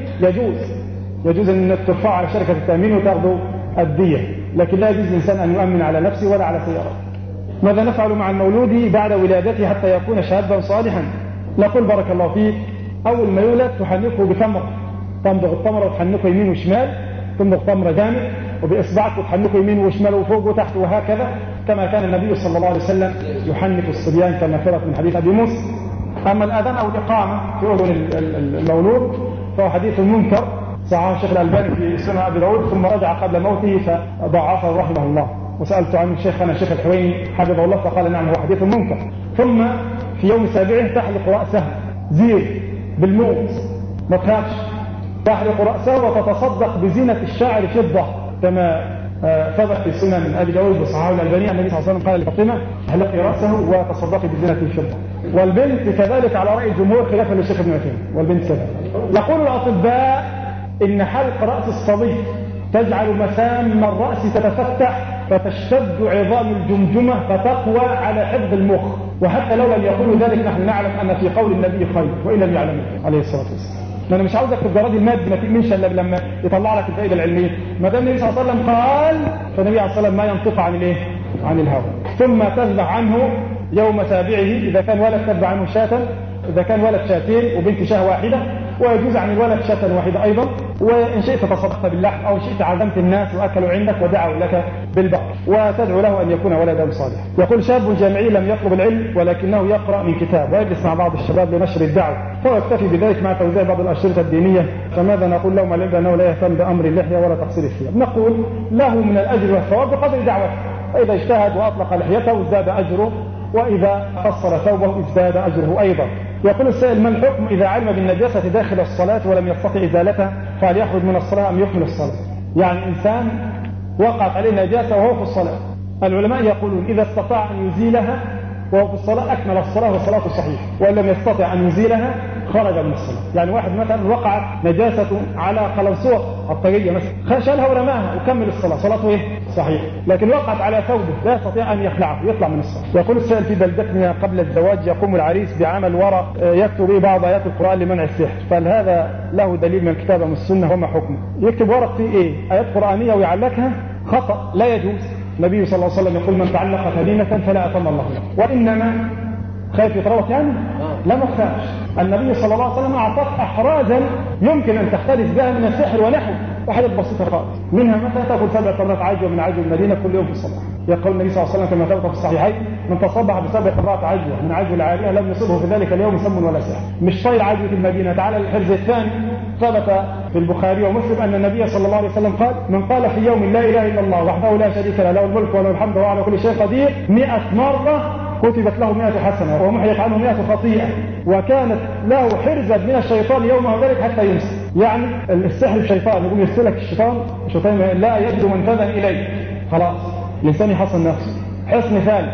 يجوز أن ترفع على شركة التأمين وتأخذ الدية، لكن لا يجوز الإنسان أن يؤمن على نفسه ولا على سيارته. ماذا نفعل مع المولود بعد ولادته حتى يكون شابا صالحا؟ نقول: بارك الله فيك، أول ما يولد تحنكه بتمرة، تمضغ التمرة وتحنكه يمين وشمال، تمضغ تمرة جامد، وبإصبعك وتحنكه يمين وشمال وفوق وتحت وهكذا، كما كان النبي صلى الله عليه وسلم يحنك الصبيان كما ثبت من حديث أبي موسى. أما الأذان أو الإقامة في أذن المولود فهو حديث منكر، صححه الشيخ الألباني في سنن أبي داود، ثم رجع قبل موته فضعفه رحمه الله. وسألت عنه شيخنا الشيخ الحويني حفظه الله فقال: نعم، هو حديث منكر. ثم في يوم سابعه تحلق رأسه زير بالموت، ما تخافش، تحلق رأسه وتتصدق بزينة الشعر فضة، كما ثبت في سنن أبي داود وصححه الألباني. النبي صلى الله عليه وسلم قال لفاطمة: احلقي رأسه وتصدقي بزينة الفضة. والبنت كذلك على رأي الجمهور خلافا للشيخ ابن عثيمين، والبنت كذلك. يقول الأطباء إن حلق رأس الصبي تجعل مسام الرأس تتفتح فتشتد عظام الجمجمة فتقوى على حفظ المخ. وحتى لو لم يقولوا ذلك نحن نعلم أن في قول النبي خير، وإن لم يعلم عليه الصلاة والسلام. أنا مش عاوزك في الجراد المادي ما تؤمنش إلا لما يطلع لك الفائدة العلمية. ما دام النبي صلى الله عليه وسلم قال، فالنبي عليه الصلاة والسلام ما ينطق عن الإيه؟ عن الهوى. ثم تذبح عنه يوم سابعه، إذا كان ولد تذبح عنه شاة، إذا كان ولد شاتين وبنت شاه واحدة، ويجوز عن الولد شاة واحدة أيضا. وإن شئت تصدقت باللحم، أو شئت عزمت الناس وأكلوا عندك ودعوا لك بالبقر، وتدعو له أن يكون ولدا صالحا. يقول: شاب جامعي لم يطلب العلم ولكنه يقرأ من كتاب ويجلس مع بعض الشباب لنشر الدعوة، فهو يكتفي بذلك مع توزيع بعض الأشرطة الدينية، فماذا نقول له مع العلم أنه لا يهتم بأمر اللحية ولا تقصير الثياب؟ نقول له من الأجر والثواب بقدر دعوته، فإذا اجتهد وأطلق لحيته ازداد أجره، وإذا قصر ثوبه ازداد أجره أيضا. يقول السائل: ما الحكم إذا علم بالنجاسة داخل الصلاة ولم يستطع إزالتها، فهل يخرج من الصلاة أم يكمل الصلاة؟ يعني إنسان وقعت عليه نجاسة وهو في الصلاة، العلماء يقولون إذا استطاع أن يزيلها وهو في الصلاة أكمل الصلاة والصلاة صحيحة، وإن لم يستطع أن يزيلها خرج من الصلاة. يعني واحد مثلا وقعت نجاسة على قلنسوة الطاقية مثلا، شالها ورماها وكمل الصلاة، صلاته إيه؟ صحيح. لكن وقعت على ثوبه لا يستطيع أن يخلعه، يطلع من الصلاة. يقول السائل: في بلدتنا قبل الزواج يقوم العريس بعمل ورق يكتب به بعض آيات القرآن لمنع السحر، فهل هذا له دليل من الكتاب أم السنة وما حكمه؟ يكتب ورق فيه إيه؟ آيات قرآنية ويعلقها؟ خطأ، لا يجوز. النبي صلى الله عليه وسلم يقول: من تعلق تميمة فلا أتم الله له. وإنما خايف يتروط يعني؟ لا، ما تخافش. النبي صلى الله عليه وسلم أعطاك أحرازا يمكن أن تختلس بها من السحر ونحوه، وحاجات بسيطة خالص، منها مثلا تأكل 7 تمرات عجوة من عجوة المدينة كل يوم في الصباح. يقول النبي صلى الله عليه وسلم كما ثبت في الصحيحين: من تصبح ب7 تمرات عجوة من عجوة العارية لم يصبه في ذلك اليوم سم ولا سحر. مش طير عجوة المدينة. تعالى الحرز الثاني، ثبت في البخاري ومسلم أن النبي صلى الله عليه وسلم قال: من قال في يوم لا إله إلا الله وحده لا شريك له له الملك وله الحمد وهو على كل شيء قدير 100 مرة كتبت له 100 حسنة ومحيت عنه 100 خطيئة، وكانت له حرزا من الشيطان يومه ذلك حتى يمسي. يعني السحر الشيطان يقوم يرسلك الشيطان لا يجد منفذا إليه، خلاص الإنسان يحصن نفسه. حصن ثالث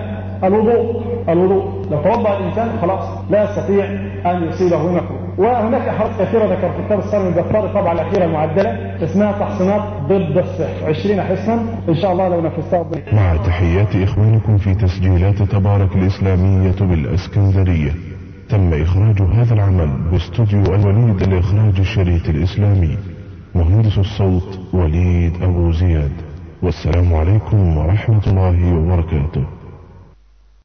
الوضوء، لو توضأ الإنسان خلاص لا يستطيع أن يصيبه مكروه. وهناك أحاديث كثيرة ذكر في كتاب الصارم البطار الطبعة الأخيرة المعدلة اسمها تحصينات ضد السحر، 20 حصنا إن شاء الله لو نفذتها. مع تحيات إخوانكم في تسجيلات تبارك الإسلامية بالإسكندرية، تم إخراج هذا العمل باستوديو الوليد لإخراج الشريط الإسلامي. مهندس الصوت وليد أبو زياد. والسلام عليكم ورحمة الله وبركاته.